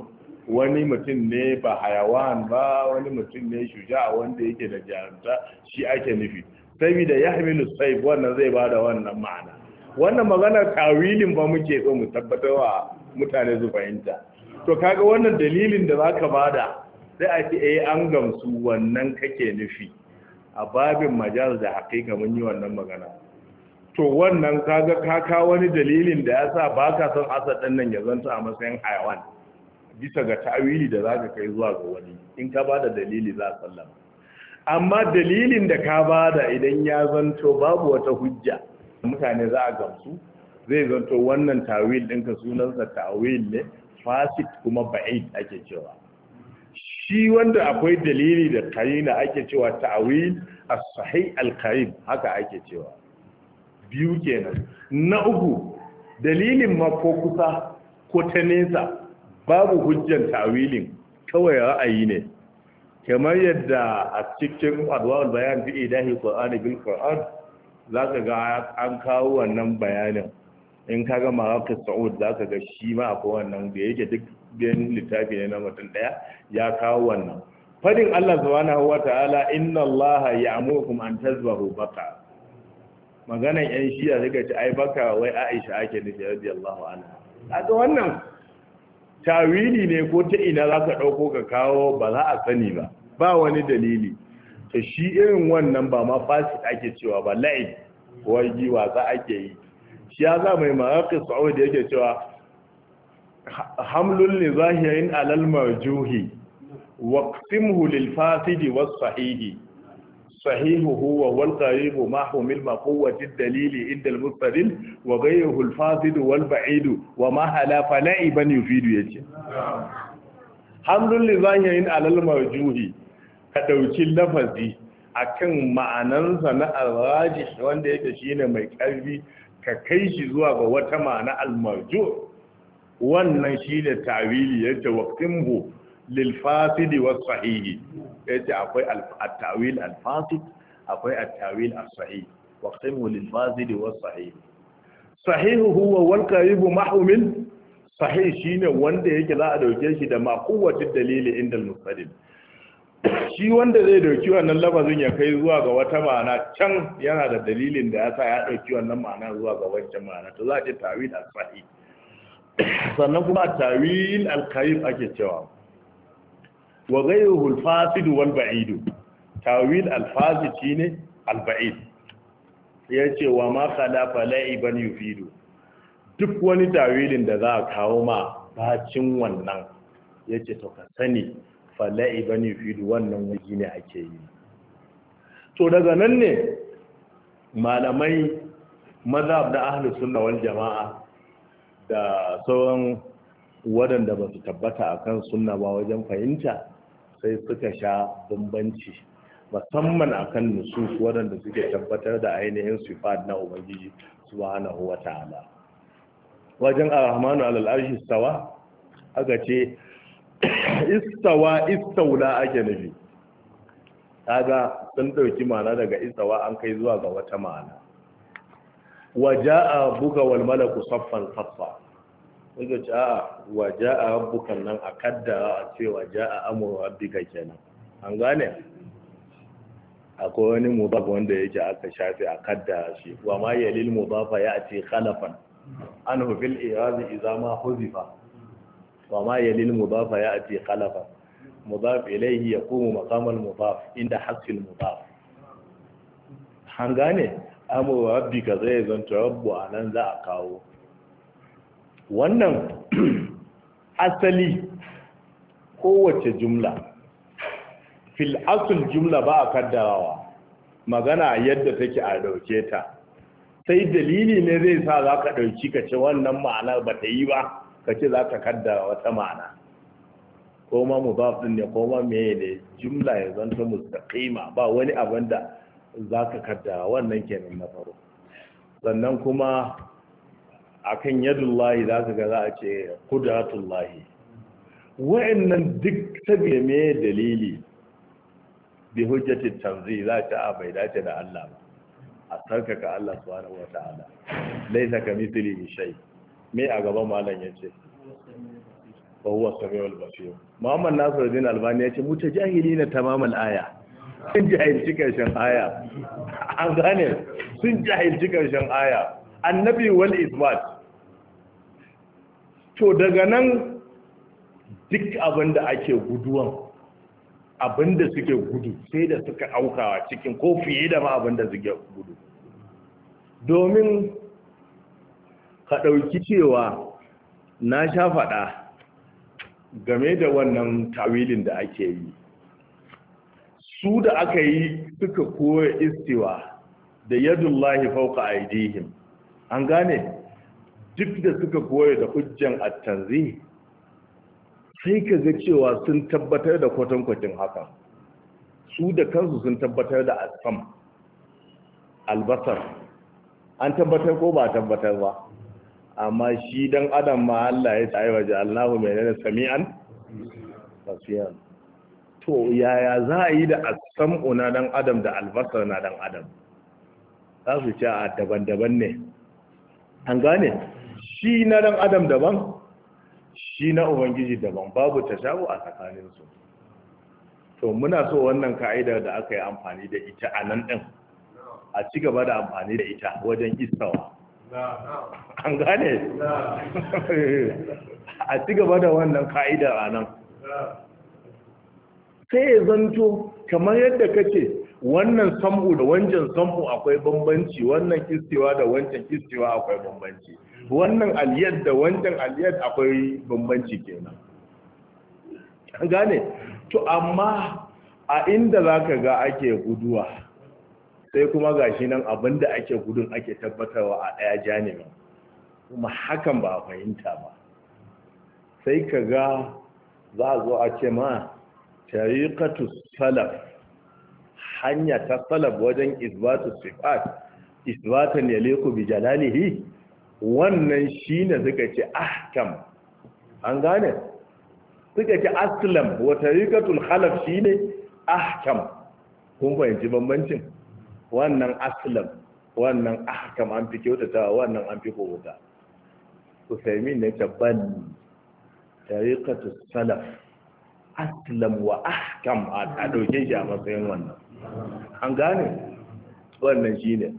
wani mutum ne ba hayawan ba, wani mutum ne shuja wanda yake da jarumta, shi ake nufi. Saboda yahmilu sayf wannan zai bada wannan ma'ana. Wannan maganar tawilin ba muke so mu tabbatar wa mutane su fahimta. To kaga wannan dalilin da zaka bada sai a ce an gamsu wannan kake nufi. A babin majaz da haƙiƙa mun yi wannan magana. To wannan kaga ka wani dalilin da yasa baka son asad din nan ya zanta a matsayin hayawan bisa ga ta'wili da zaka kai zuwa ga wani. In ka bada dalili za a sallama. Amma dalilin da ka bada idan ya zanto babu wata hujja, mutane za a gamsu, zai zanto wannan ta'wil ɗinka sunansa ta'wil ne fasid kuma ba'id ake cewa. Shi wanda akwai dalili da karina ake cewa ta'wil as-sahih al-qarib, haka ake cewa. Biyu kenan. Na uku, dalilin ma ko kusa ko ta nesa babu hujjan ta'wilin, kawai ra'ayi ne. Kamar yadda a cikin adwa'ul bayan fi idahi qur'ani bil qur'an zaka ga an kawo wannan bayanin. In kaga Maraqis Saud zaka ga shi ma akwai wannan da yake duk biyan littafi ne na mutum daya ya kawo wannan. Fadin Allah subhanahu wata'ala inna Allah ya'murukum an tazbahu baqara. Maganan yan shiya suka ce ai baka wai Aisha ake nufi radiyallahu anha. Kaga wannan tawili ne ko ta ina zaka dauko ka kawo ba za a sani ba. Ba wani dalili. To shi irin wannan ba ma fasid ake cewa ba la'ib ko wasa ake yi. Shi ya za mai Maraqis Saud yake cewa hamlul li zahirin alal marjuhi waqsimhu lil fasidi was sahihi sahihuhu wa wal qaribu ma humil maqwati ad-dalili inda al-mustadil wa ghayruhu al-fasid wal ba'id wa ma hala fala'iban yufidu yace hamlul li zahirin alal marjuhi ka dauki lafazi akan ma'anansa na al-rajih wanda yake shine mai karfi ka kai shi zuwa ga wata ma'ana al-marjuh wannan shine tawili yace waqtimhu lil fasid was sahih yace akwai at-tawil al-fasid akwai at-tawil as-sahih waqtimhu lil fasid was sahih sahihu huwa wal qarib mahmil sahih shine wanda yake za a dauke shi da maquwwati dalili inda al-mustadil shi wanda zai dauki wannan lafazin ya kai zuwa ga wata ma'ana can yana da dalilin da yasa ya dauki wannan ma'ana zuwa ga wancan ma'ana to za a ce tawil al-sahih sannan kuma tawil al-qarib ake cewa wa ghayruhu al-fasid wal ba'id tawil al-fasid shine al-ba'id yace wa ma khalafa la'iban yufidu duk wani tawilin da za a kawo ma bacin wannan yace to ka sani la'iban yufidu wannan waje ne ake yi. To daga nan ne malamai mazhab da ahlus sunna wal jama'a da sauran waɗanda ba su tabbata akan sunna ba wajen fahimta sai suka sha bambanci musamman akan nusus waɗanda suke tabbatar da ainihin sifat na ubangiji subhanahu wata'ala. Wajen ar-rahmanu alal arshi istawa aka ce istaula ake nufi, kaga sun dauki ma'ana daga istawa an kai zuwa ga wata ma'ana. Waja'a buka wal malaku saffan saffa, suka ce a waja'a rabbukan nan a kaddara a ce waja'a amru rabbika kenan, an gane akwai wani mudaf wanda yake aka shafi a kaddara shi wa ma yalil mudafa ya'ti khalafan anhu fil i'rad idza ma huzifa وما يلي المضاف يأتي خلفا مضاف إليه يقوم مقام المضاف عند حذف المضاف hangane amu rabbika zai zanto rabbu anan za a kawo wannan asali kowace jumla fil asl jumla ba a kaddarawa magana yadda take a dauke ta sai dalili ne zai sa zaka dauki kace wannan ma'anar ba ta yi ba ka ce za ka kaddara wata ma'ana ko ma mudaf din ne ko ma meye ne jumla ya zanta mustaqima ba wani abin da za ka kaddara wannan kenan na faro sannan kuma akan yadullahi za ka ga za a ce qudratullahi wa'annan duk saboda me dalili bi hujjatit tanzih za ta bai dace da Allah ba a sarkaka Allah subhanahu wataala laysa kamithlihi shay me a gaban malam yace wa huwa samiul basir. Muhammad Nasiruddin Albani ya ce mutajahilina tamamal aya, sun jahilci karshen aya. An gane sun jahilci karshen aya, annabi wal isbat. To daga nan duk abinda ake guduwan, abinda suke gudu sai da suka aukawa cikin ko fiye da ma abinda suke gudu. Domin ka ɗauki cewa na sha faɗa game da wannan tawilin da ake yi, su da aka yi suka koya istiwa da yadullahi fauka aidihim, an gane duk da suka koya da hujjan at-tanzih, sai ka ga cewa sun tabbatar da kwatankwacin haka. Su da kansu sun tabbatar da asam albasar, an tabbatar ko ba tabbatar ba, amma shi dan adam ma Allah ya tsaye waje Allahu mai nana sami'an basiran. To yaya za a yi da asam'u na dan adam da albasar na dan adam? Za su ce a daban-daban ne, an gane shi na dan adam daban, shi na ubangiji daban, babu tashabu a tsakaninsu. To muna so wannan ka'idar da aka yi amfani da ita a nan ɗin a ci gaba da amfani da ita wajen istawa, an gane a ci gaba da wannan ka'idar a nan. Sai ya zanto kamar yadda kace wannan sam'u da wancan sam'u akwai bambanci, wannan istiwa da wancan istiwa akwai bambanci, wannan aliyar da wancan aliyar akwai bambanci kenan, an gane. To amma a inda zaka ga ake guduwa, sai kuma gashi nan abinda ake gudun ake tabbatarwa a ɗaya janibin, kuma hakan ba a fahimta ba. Sai ka ga za a zo a ce ma tariqatu salaf, hanya ta salaf wajen isbatu sifat isbatan yaliqu bi jalalihi, wannan shine suka ce ahkam, an gane suka ce aslam, wa tariqatul khalaf shine ahkam. Kun fahimci bambancin? Wannan aslam, wannan ahkam an fi kyautata, wannan an fi kowata. Usaimin ne tabban tariqatus salaf aslam wa ahkam, a dauke shi a matsayin wannan, an gane wannan shine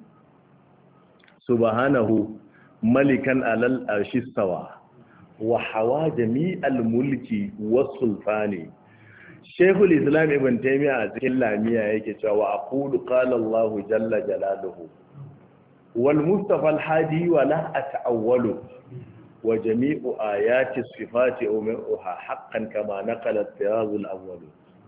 subhanahu malikan alal arshi stawa wa hawa jami'al mulki was sultani. Sheikhul Islam Ibn Taymiyyah a cikin lamiya yake cewa wa aqulu qala Allahu jalla jalaluhu wal mustafa al hadi wa la ata'awwalu wa jami'u ayati sifati umiruha haqqan kama naqala at-tiraz al awwal.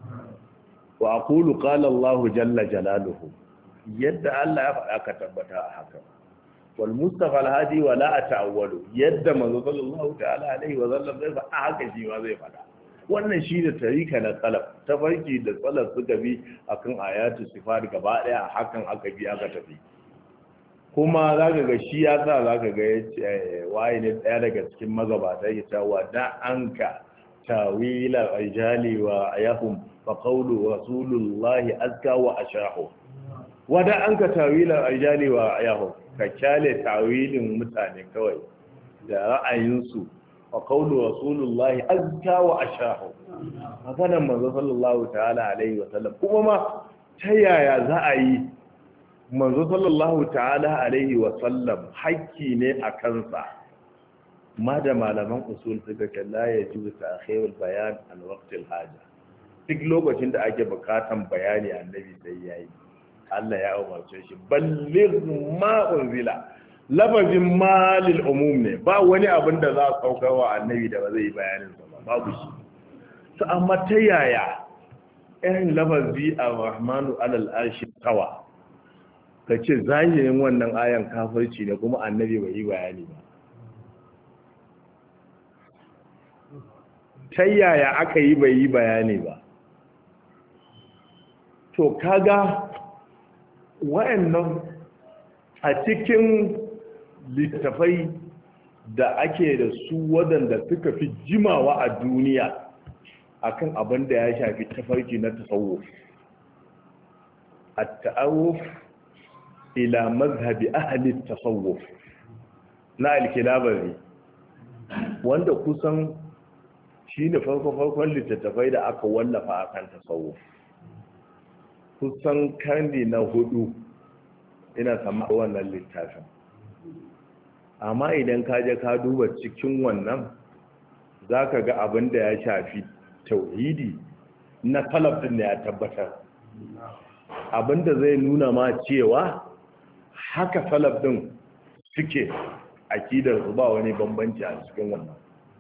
Wa aqulu qala Allahu jalla jalaluhu, yadda Allah ya faɗa ka tabbata a haka. Wal mustafa al hadi wa la ata'awwalu, yadda manzo sallallahu ta'ala alaihi wa sallam zai faɗa haka shi ma zai faɗa. Wannan shi da tarika na salaf, tafarki da salaf suka bi akan ayatu sifat gaba daya, hakan aka bi aka tafi. Kuma zaka ga shi ya sa zaka ga yace waye ne daya daga cikin magabata yake cewa da anka tawila ajali wa ayahum fa qawlu rasulullahi azka wa ashahu. Wada anka tawila ajali wa ayahum, ka kyale tawilin mutane kawai da ra'ayinsu, wa qawlu rasulullahi azka wa ashahu. Maganar manzo sallallahu ta'ala alaihi wa sallam. Kuma ma ta yaya za a yi manzo sallallahu ta'ala alaihi wa sallam hakki ne a kansa, ma da malaman usul suka ce la yajuzu ta'khirul bayan an waqtil haja. Duk lokacin da ake bukatan bayani annabi sai yayi. Allah ya umarce shi balligh ma unzila, lafazin malil umum ne, ba wani abin da za a saukar wa annabi da ba zai yi bayanin sa ba, babu shi. To amma ta yaya irin lafazi ar-rahmanu alal arshi tawa, ka ce zahirin wannan ayan kafirci ne kuma annabi bai yi bayani ba? Ta yaya aka yi bai yi bayani ba? To kaga wa'annan a cikin littafai da ake da su waɗanda suka fi jimawa a duniya akan abin da ya shafi tafarki na tasawuf, at-ta'aruf ila mazhabi ahli tasawuf na al-Kilabari, wanda kusan shi ne farko-farkon littattafai da aka wallafa a kan tasawuf kusan karni na 4 ina sama wannan littafin. Amma idan ka je ka duba cikin wannan za ka ga abin da ya shafi tauhidi na salaf din da ya tabbatar, abin da zai nuna ma cewa haka salaf din suke akidar su ba wani bambanci a cikin wannan.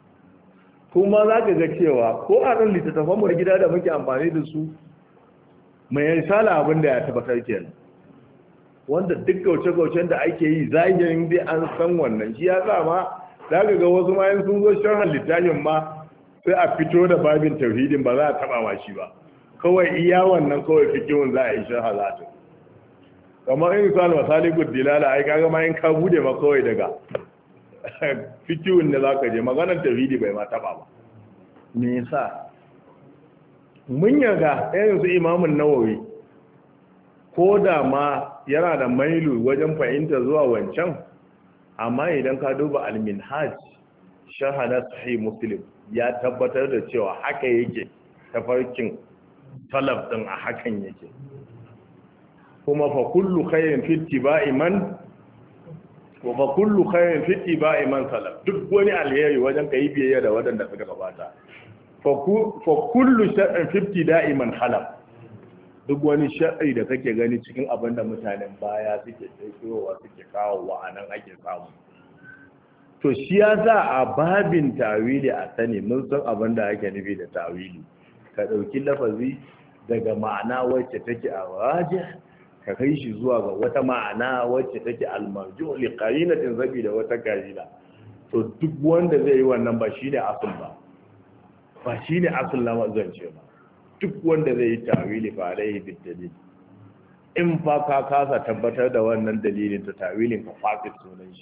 Kuma za ka ga cewa ko a ɗan littattafan mu gida da muke amfani da su mai risala abin da ya tabbatar kenan, wanda duk gauce-gaucen da ake yi zagirin dai an san wannan. Shi ya sa ma za ka ga wasu ma sun zo sharhan littafin ma sai a fito da babin tauhidin ba za a taba ma shi ba, kawai iya wannan kawai fikihun za a yi sharha za ta kamar in misali masalikul dilala ai kaga ma in ka bude ma kawai daga fikihun da za ka je maganar tauhidi bai ma taba ba. Me yasa mun yaga irin su imamun nawawi ko da ma yana da mailu wajen fahimta zuwa wancan, amma idan ka duba al-minhaj shahada sahih muslim ya tabbatar da cewa haka yake tafarkin salaf din a hakan yake. Kuma fa kullu khairin fi ittiba'i man wa fa kullu khairin fi ittiba'i man salaf, duk wani alheri wajen kai biyayya da wadanda suka gabata. Fa kullu sharrin fi ibtida'i man khalaf, duk wani sharri da kake gani cikin abin da mutanen baya suke tsaikowa suke kawo wa anan ake samu. To shi ya sa a babin tawili a sani mun san abin da ake nufi da tawili, ka ɗauki lafazi daga ma'ana wacce take a waje ka kai shi zuwa ga wata ma'ana wacce take almarju li qarinatin zabi da wata qarina. To duk wanda zai yi wannan ba shine asul ba shine asul na zance ba. Duk wanda zai yi tawili fa alaihi bidalil, in fa ka kasa tabbatar da wannan dalilin ta tawilin ka fasid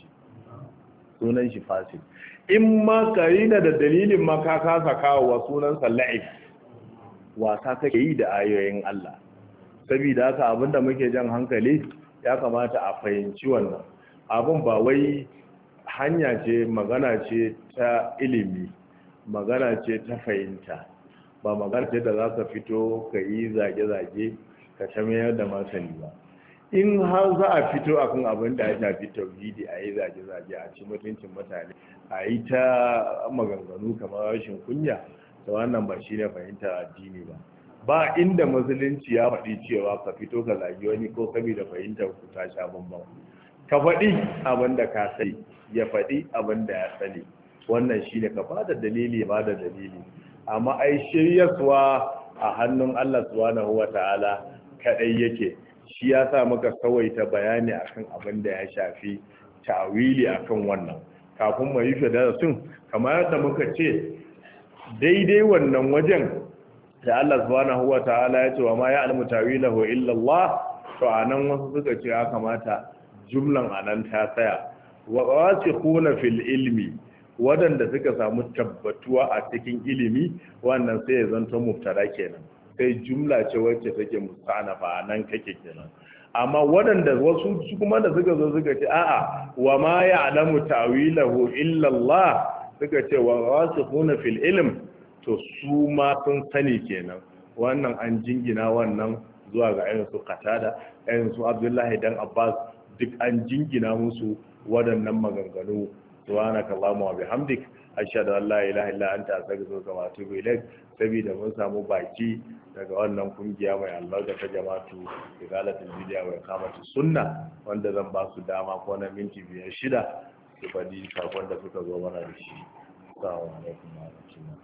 sunan shi fasid. In ma karina da dalilin ma ka kasa kawo wa sunan la'ib, wasa kake yi da ayoyin Allah. Saboda haka abinda muke jan hankali ya kamata a fahimci wannan abin ba wai hanya ce, magana ce ta ilimi, magana ce ta fahimta, ba magana ce da za ka fito ka yi zage-zage ka tamayar da masani ba. In har za a fito akan abin da ya shafi tauhidi a yi zage-zage a ci mutuncin mutane a yi ta maganganu kamar rashin kunya, da wannan ba shi ne fahimtar addini ba. Ba inda musulunci ya faɗi cewa ka fito ka zagi wani ko saboda fahimtar ku ta sha bambam. Ka faɗi abin da ka sani, ya faɗi abin da ya sani, wannan shi ne ka bada dalili ba da dalili. Amma ai shiryarwa a hannun Allah subhanahu wata'ala kadai yake. Shi ya sa muka kawaita bayani akan abin da ya shafi ta'wili akan wannan kafin mu yi darasin, kamar yadda muka ce daidai wannan wajen da Allah subhanahu wata'ala ya ce wa ma ya'lamu ta'wilahu illa Allah, to anan wasu suka ce ya kamata jumlan anan ta tsaya. Wa wasikhuna fil ilmi, wadanda suka samu tabbatuwa a cikin ilimi, wannan sai ya zanto mubtada kenan, sai jumla ce wacce take musta'nafa nan kake kenan. Amma wadanda wasu kuma da suka zo suka ce a'a wa ma ya'lamu ta'wilahu illa Allah, suka ce wa wasikhuna fil ilm, to su ma sun sani kenan. Wannan an jingina wannan zuwa ga ayin su Qatada, ayin su Abdullahi dan Abbas, duk an jingina musu waɗannan maganganu. Subhanaka Allahumma wa bihamdik, ashhadu an la ilaha illa anta astaghfiruka wa atubu ilaik. Saboda mun samu baki daga wannan kungiya mai albarka ta jama'atu izalatul bid'a wa iqamatus sunna, wanda zan ba su dama ko na minti 5-6 su faɗi sakon da suka zo mana da shi. Assalamu alaikum wa rahmatullahi.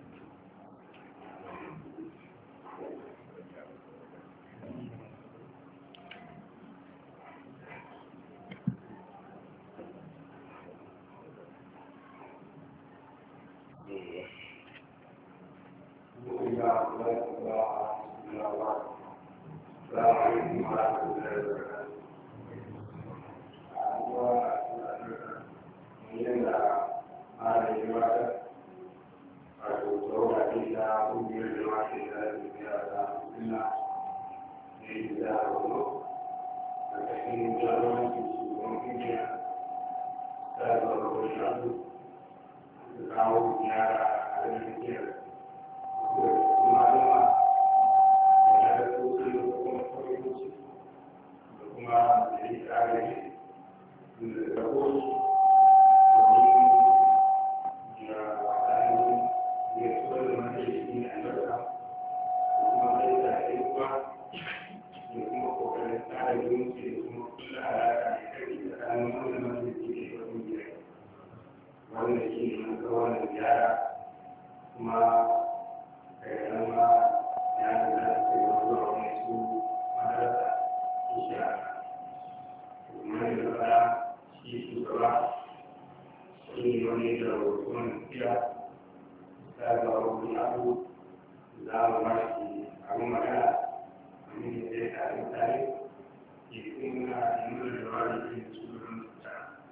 kawo yara a cikin tafiya ta ga wani abu za mu mashi abin magana domin da ya ta mutane ke kuma nuna da wani ke tsoron ta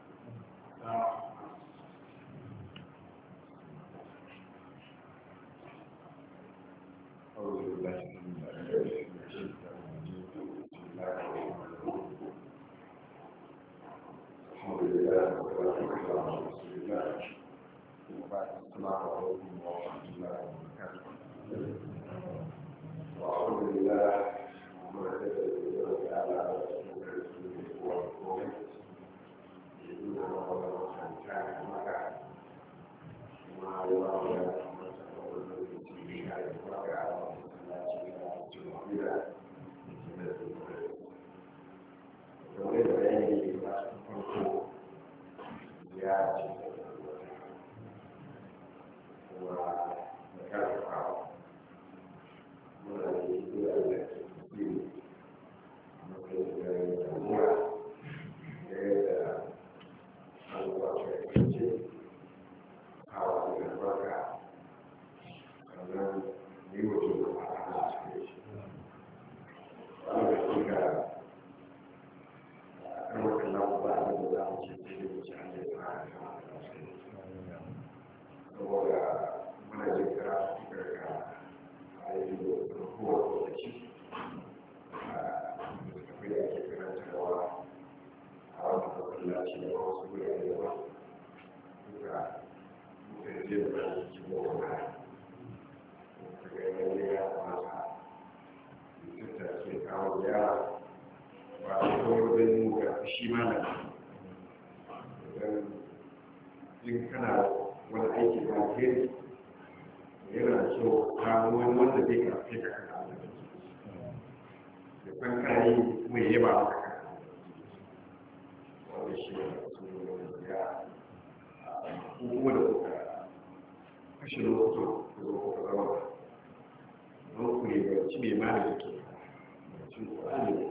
shi malami in kana wani aiki da alheri yana da kyau samu wani wanda zai karfe ka kan da san kana yi kuma ya yaba maka kan wanda shi ne ya kuma da kuka kashe lokuto da zo kuka zama don ku ne ga ci mai malami ke cin kuɗa ne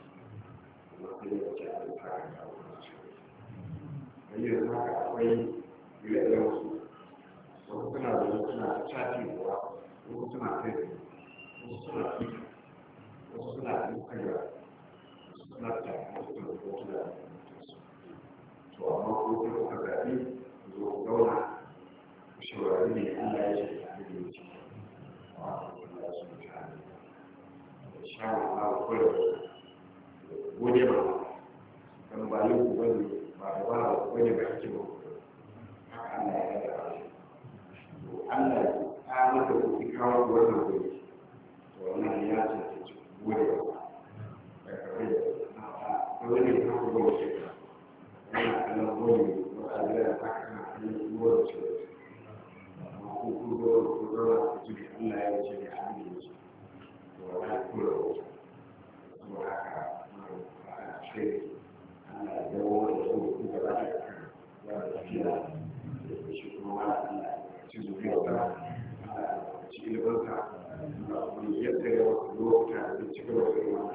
yanzu haka akwai yiwuwar wasu suna da suna cafi kuwa wasu suna kai wasu suna fita wasu suna instagram wasu suna ta wasu suna hotuna to amma ko kuma kuka zaɓi ku zo ku zauna ku shawarari ne Allah ya ce da abin da ya ce a wasu da su mutane da shawar Allah ko da gode ma kan ba yin ku bane ba da ba ku bane ba kike ba haka Allah ya ga to Allah ya tsara da ku kawo wannan gobe to wannan ya ce ce gode ba da kare ko ne ka ku gode ce ana kallon gode ko Allah ya saka kana kallon gode ce amma ku gode ku zauna ku ji Allah ya ce da abin da ya ce to wannan ku ko haka sai ana yawo da su da ba ta kan ya da fiya da shi kuma ma Allah ci zuwa da ci ilbarka da kuma yadda ya wasu lokuta da ci gaba da wannan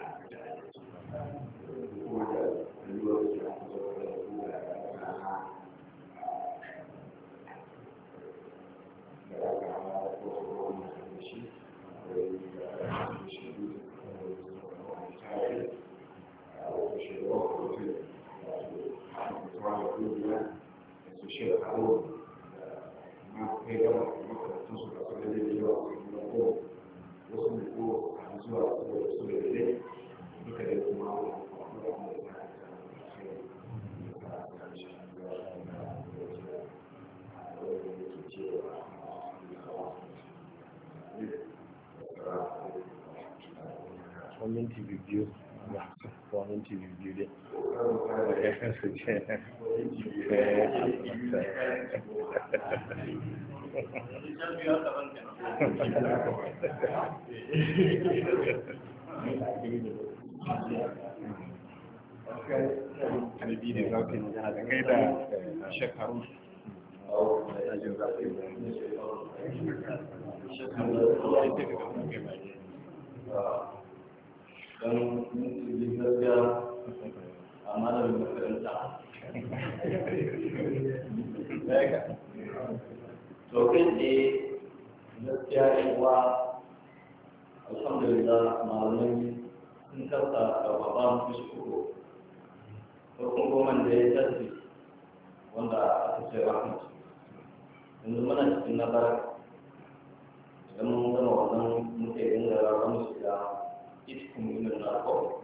kuma da lokaci da kuma da aka hawa ko kuma da shi da shi minti biyu ko minti biyu dai ya kansu ce kalibi ne za ku yi magana da kai da shekaru don yin gaskiya a malamin makaranta to kai ne gaskiya ne wa alhamdulillah malamai sun kasa da babban fushi uku farkon goma da ya tafi wanda aka ce rahmat yanzu mana cikin na baraka idan mun gama wannan muke yin da ranar su da iskun ina na ko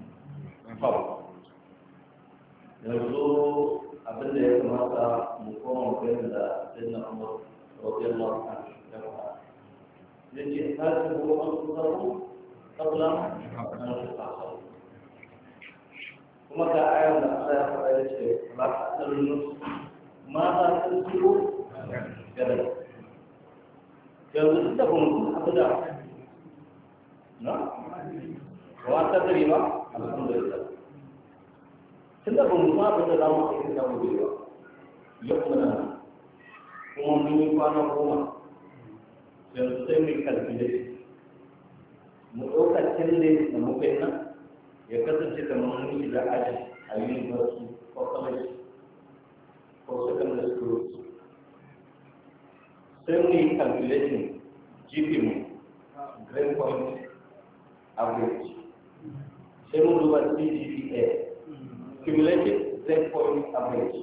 yanzu abin da ya kamata mu koma bayan da sai na umar rabiyar lafiya da ba yake hasi ko an kusurku kabla an kusurku kuma ga ayar da Allah ya faɗa ya ce ba ta ɗarin ma za ta tsiro gare yanzu duk da ba mu abu da na wa ta dari ba alhamdulillah tun da ba mu abu da za mu aiki da mu ba yau muna kuma mun yi kwana goma yanzu sai mu kalkule mu ɗauka kyalle da muka yi nan ya kasance kamar mun yi da aji a university ko college ko secondary school sai mu yi calculation GP mu grade point average sai mu duba CGPA cumulative grade point average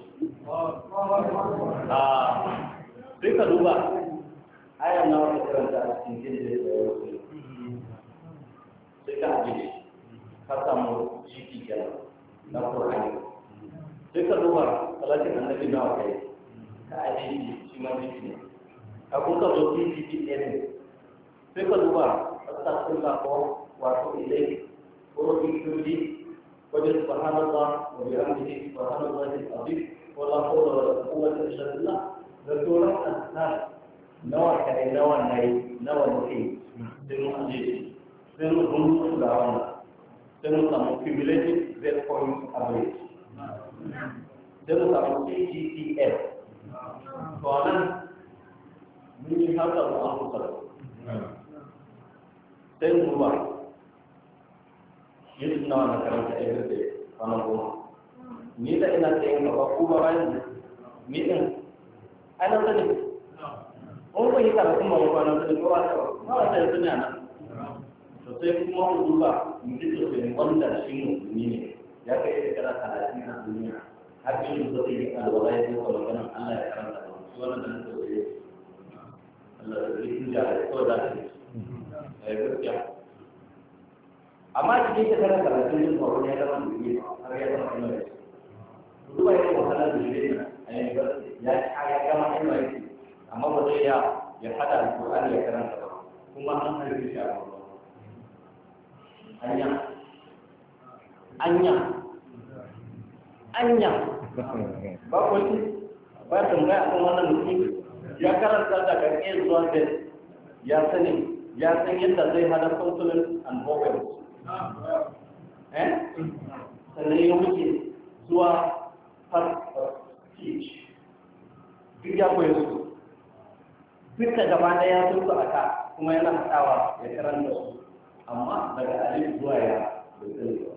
sai ka duba aya na wata karanta a cikin da ya yi sai ka ajiye ka samu GP kenan na Qur'ani sai ka duba salatin annabi nawa kai ka ajiye shi ma GP ne abun ka zo CGPA ne sai ka duba astaghfirullah ko wato ilai ko ikudi wajen subhanallah wa bihamdihi subhanallahi al-azim wa la hawla wa la quwwata illa billah da sauran azkar nawa kai nawa nayi nawa muke sai mu aje sai mu rubuta da wannan sai mu samu cumulative grade point average sai mu samu CGPA to anan mun yi haka ba an kusa sai mu duba yin nawa na karanta every day kwanan goma ni da ina tsayin gaba ko ba bayan ni din ana sani ko ba yi karatun ba kwanan sani ko ba ta ba ta sani ana to sai kuma mu duba mu ji to sai wanda shi musulmi ne ya kai da kana talatin na duniya har yin da zai yi alwala ya ko maganar Allah ya karanta shi wannan da nake so Allah ya yi da ko da shi gaskiya amma cikin shekarar karatun yin faru ya zama da yi har ya zama ina yake duba yin wahalar da shi a university ya gama ina yake amma ba zai ya hada alƙur'ani ya karanta ba kuma an harbi shi a gaba anya ba kwanci ba tambaya akan wannan mutum ya karanta daga A zuwa Z ya san yadda zai hada consonants and vowels sannan ya wuce zuwa part of speech duk ya koya su duka gaba ɗaya sun su aka kuma yana haɗawa ya karanta su amma daga alif zuwa ya bai sani ba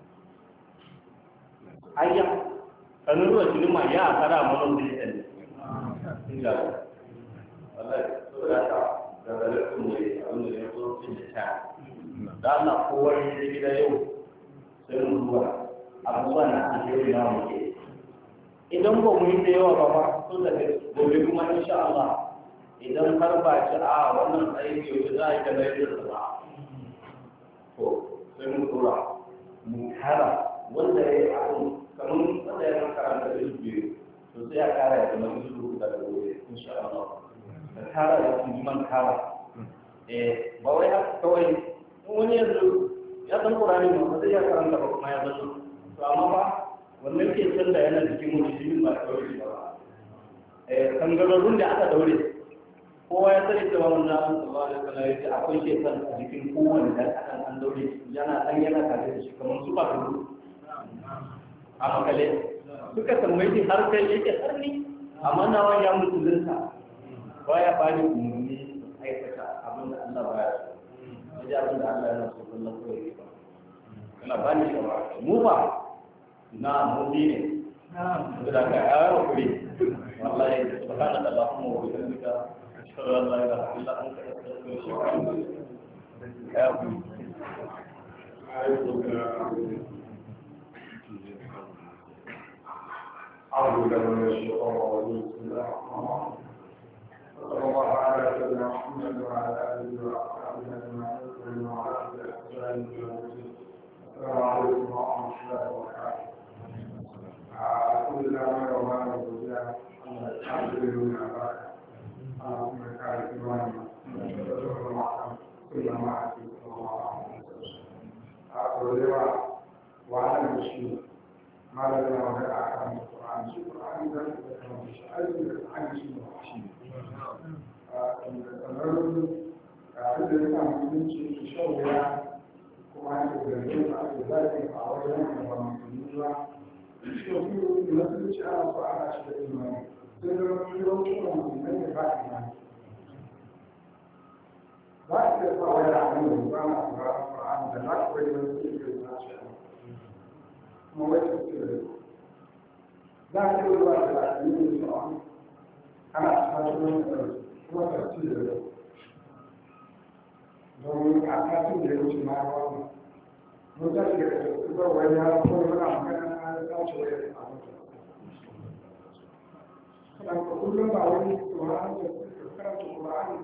ayya kanin ruwa shi ma ya tara mana da ya sani inda wallahi so da ta daga lokacin da abin da ya zo cikin da ta da Allah kowa ya gida yau sai mu duba abubuwan da ake yi na muke idan ba mu yi da yawa ba ba so da gobe kuma insha Allah idan har ba ci a wannan aiki yau za a yi da mai da ba to sai mu dora mu kara wanda ya yi abu kamar wanda ya karanta da biyu to sai ya kara ya zama isu da gobe insha Allah da kara ya kuma man kara ba wai haka kawai wani yanzu ya san Qur'ani ba sai ya karanta ba kuma ya san to amma ba wannan ke san da yana cikin mutum ba kawai ba kangararrun da aka daure kowa ya sani cewa wannan sallallahu alaihi wasallam yace akwai shaytan a jikin kowanne da akan an daure yana tare da shi kamar su ba su a makale suka tambaye shi har kai yake harni amma nawa ya mutunta baya bani umarni aikata abin da Allah baya so ya abin da Allah yana so kullum ko yake ba kana bani shawara mu ba na mu ne da ka yaro kuri wallahi subhanaka allahumma wa bihamdika ashhadu an la ilaha illa anta astaghfiruka wa atubu ilayk ya ku أعوذ بالله من الشيطان الرجيم بسم الله الرحمن الرحيم وصلى الله على سيدنا محمد وعلى آله وأصحابه أجمعين وعلى آله السلام عليكم ورحمة الله وبركاته. الحمد لله ما يومنا وزيادة الحمد لله من أبارك اللهم كارك إيماننا وشكر معكم كل ما أتي صلى الله عليه وسلم. أقول لها وعلى المسلمين ما لنا ولا أحكام القرآن القرآن ذلك كما يشاء عن شيء وحشي تمرد أعد لنا من شيء شوية كما يقولون أعد ذلك أولا ومن يشوفوا مثل شيء على شيء ما تدرون من بعد بعد الصلاة عليه وسلم القرآن ذلك ويقول موجود لكن الواحد يقول القرآن أنا أتمنى وتفسير لو أعتقد أنه ما هو متذكر ويا كل من أمكن أن كل ما ولي القرآن كتابة القرآن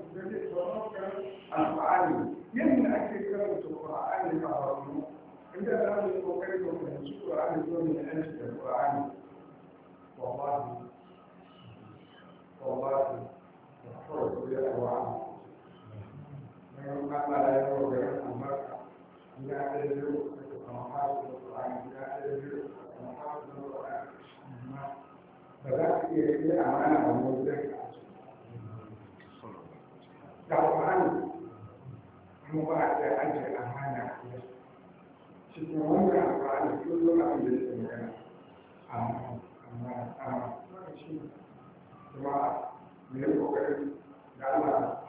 القرآن يمكن أن يكتب القرآن كهرباء عند هذا الوقت من القرآن من أجل القرآن والله يحفظ بالأوعام من قال لا يروى غير المرأة لا يجوز محافظ القرآن لا يجوز محافظ القرآن فذلك هي أمانة وموجودة القرآن مبارك أجل أمانة cikin wannan amfani kullum abin da yake magana amma lokaci kuma mai kokarin da Allah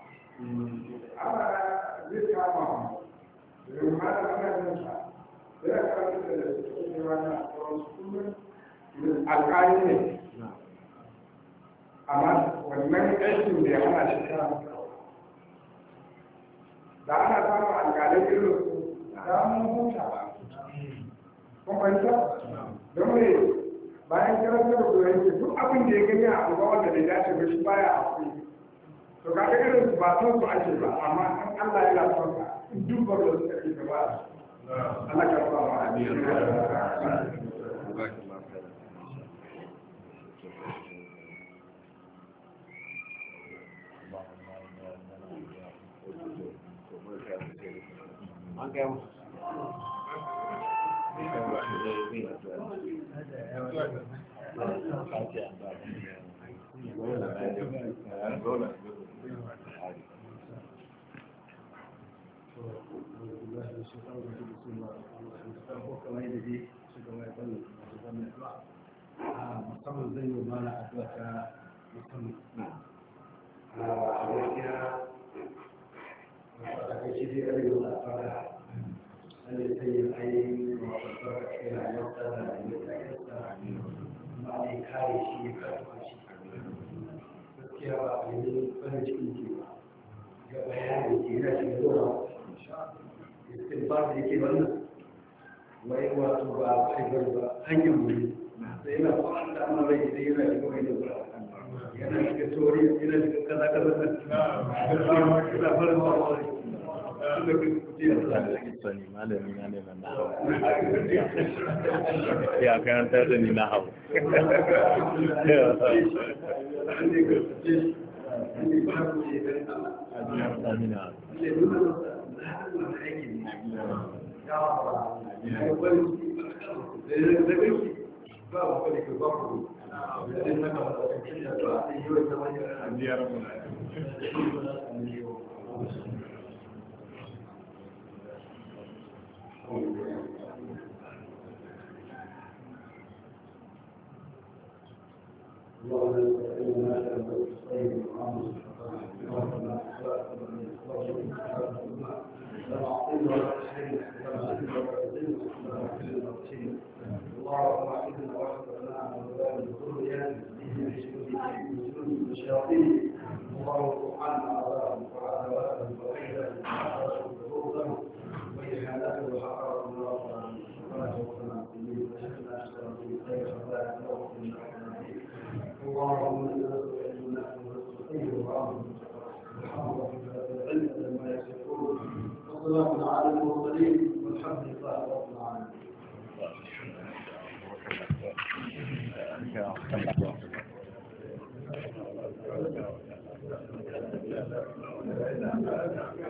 zai kama mu domin ma da maganin sa ya karanta da su ne wannan sauran su kullum alƙali ne amma wannan aikin da ya hana shi karanta da ana samun alƙalai irin su da mun huta ba kwamfanta don mai bayan karanta da zuwa yake duk abin da ya gani a abuwa wanda bai dace ba shi baya a kuri to kaga irin ba son su ake ba amma an Allah yana son ka duk ba da suka yi gaba Allah ka ba ma amin musamman zai yi mana addu'a ta musamman a gaskiya a kai shi zai rage wata fara wanda ta yi ainihin mafarfar a cikin rayuwarsa da rayuwarsa kuma ne kare shi ya karfa shi gaskiya ba a yi farin cikin ke ba ga bayanin ke yana shiga zuwa istinbar da yake wannan wai wato ba a kai ba hanyar wuri sai yana kwan da amma rai idan yana shiga wani da wura yana shiga tori yana shiga kaza kaza yana farin ba wani sani malami na ne na hau ya karantar da ni na hau amina اللهم اعطنا واحفظنا من ذلك الذريات من شرور الشياطين اللهم عنا عذابهم وعذاباتهم وغيرهم وحرسهم وذوقهم وإهانتهم وحقرهم ونصرهم ولا توفنا مسلمين وشفنا أشترا في خير خبائر وقتنا اللهم نسألك أنك ونستقيم وعظم الحمد لله لما يصفون وسلام على المرسلين والحمد لله رب العالمين.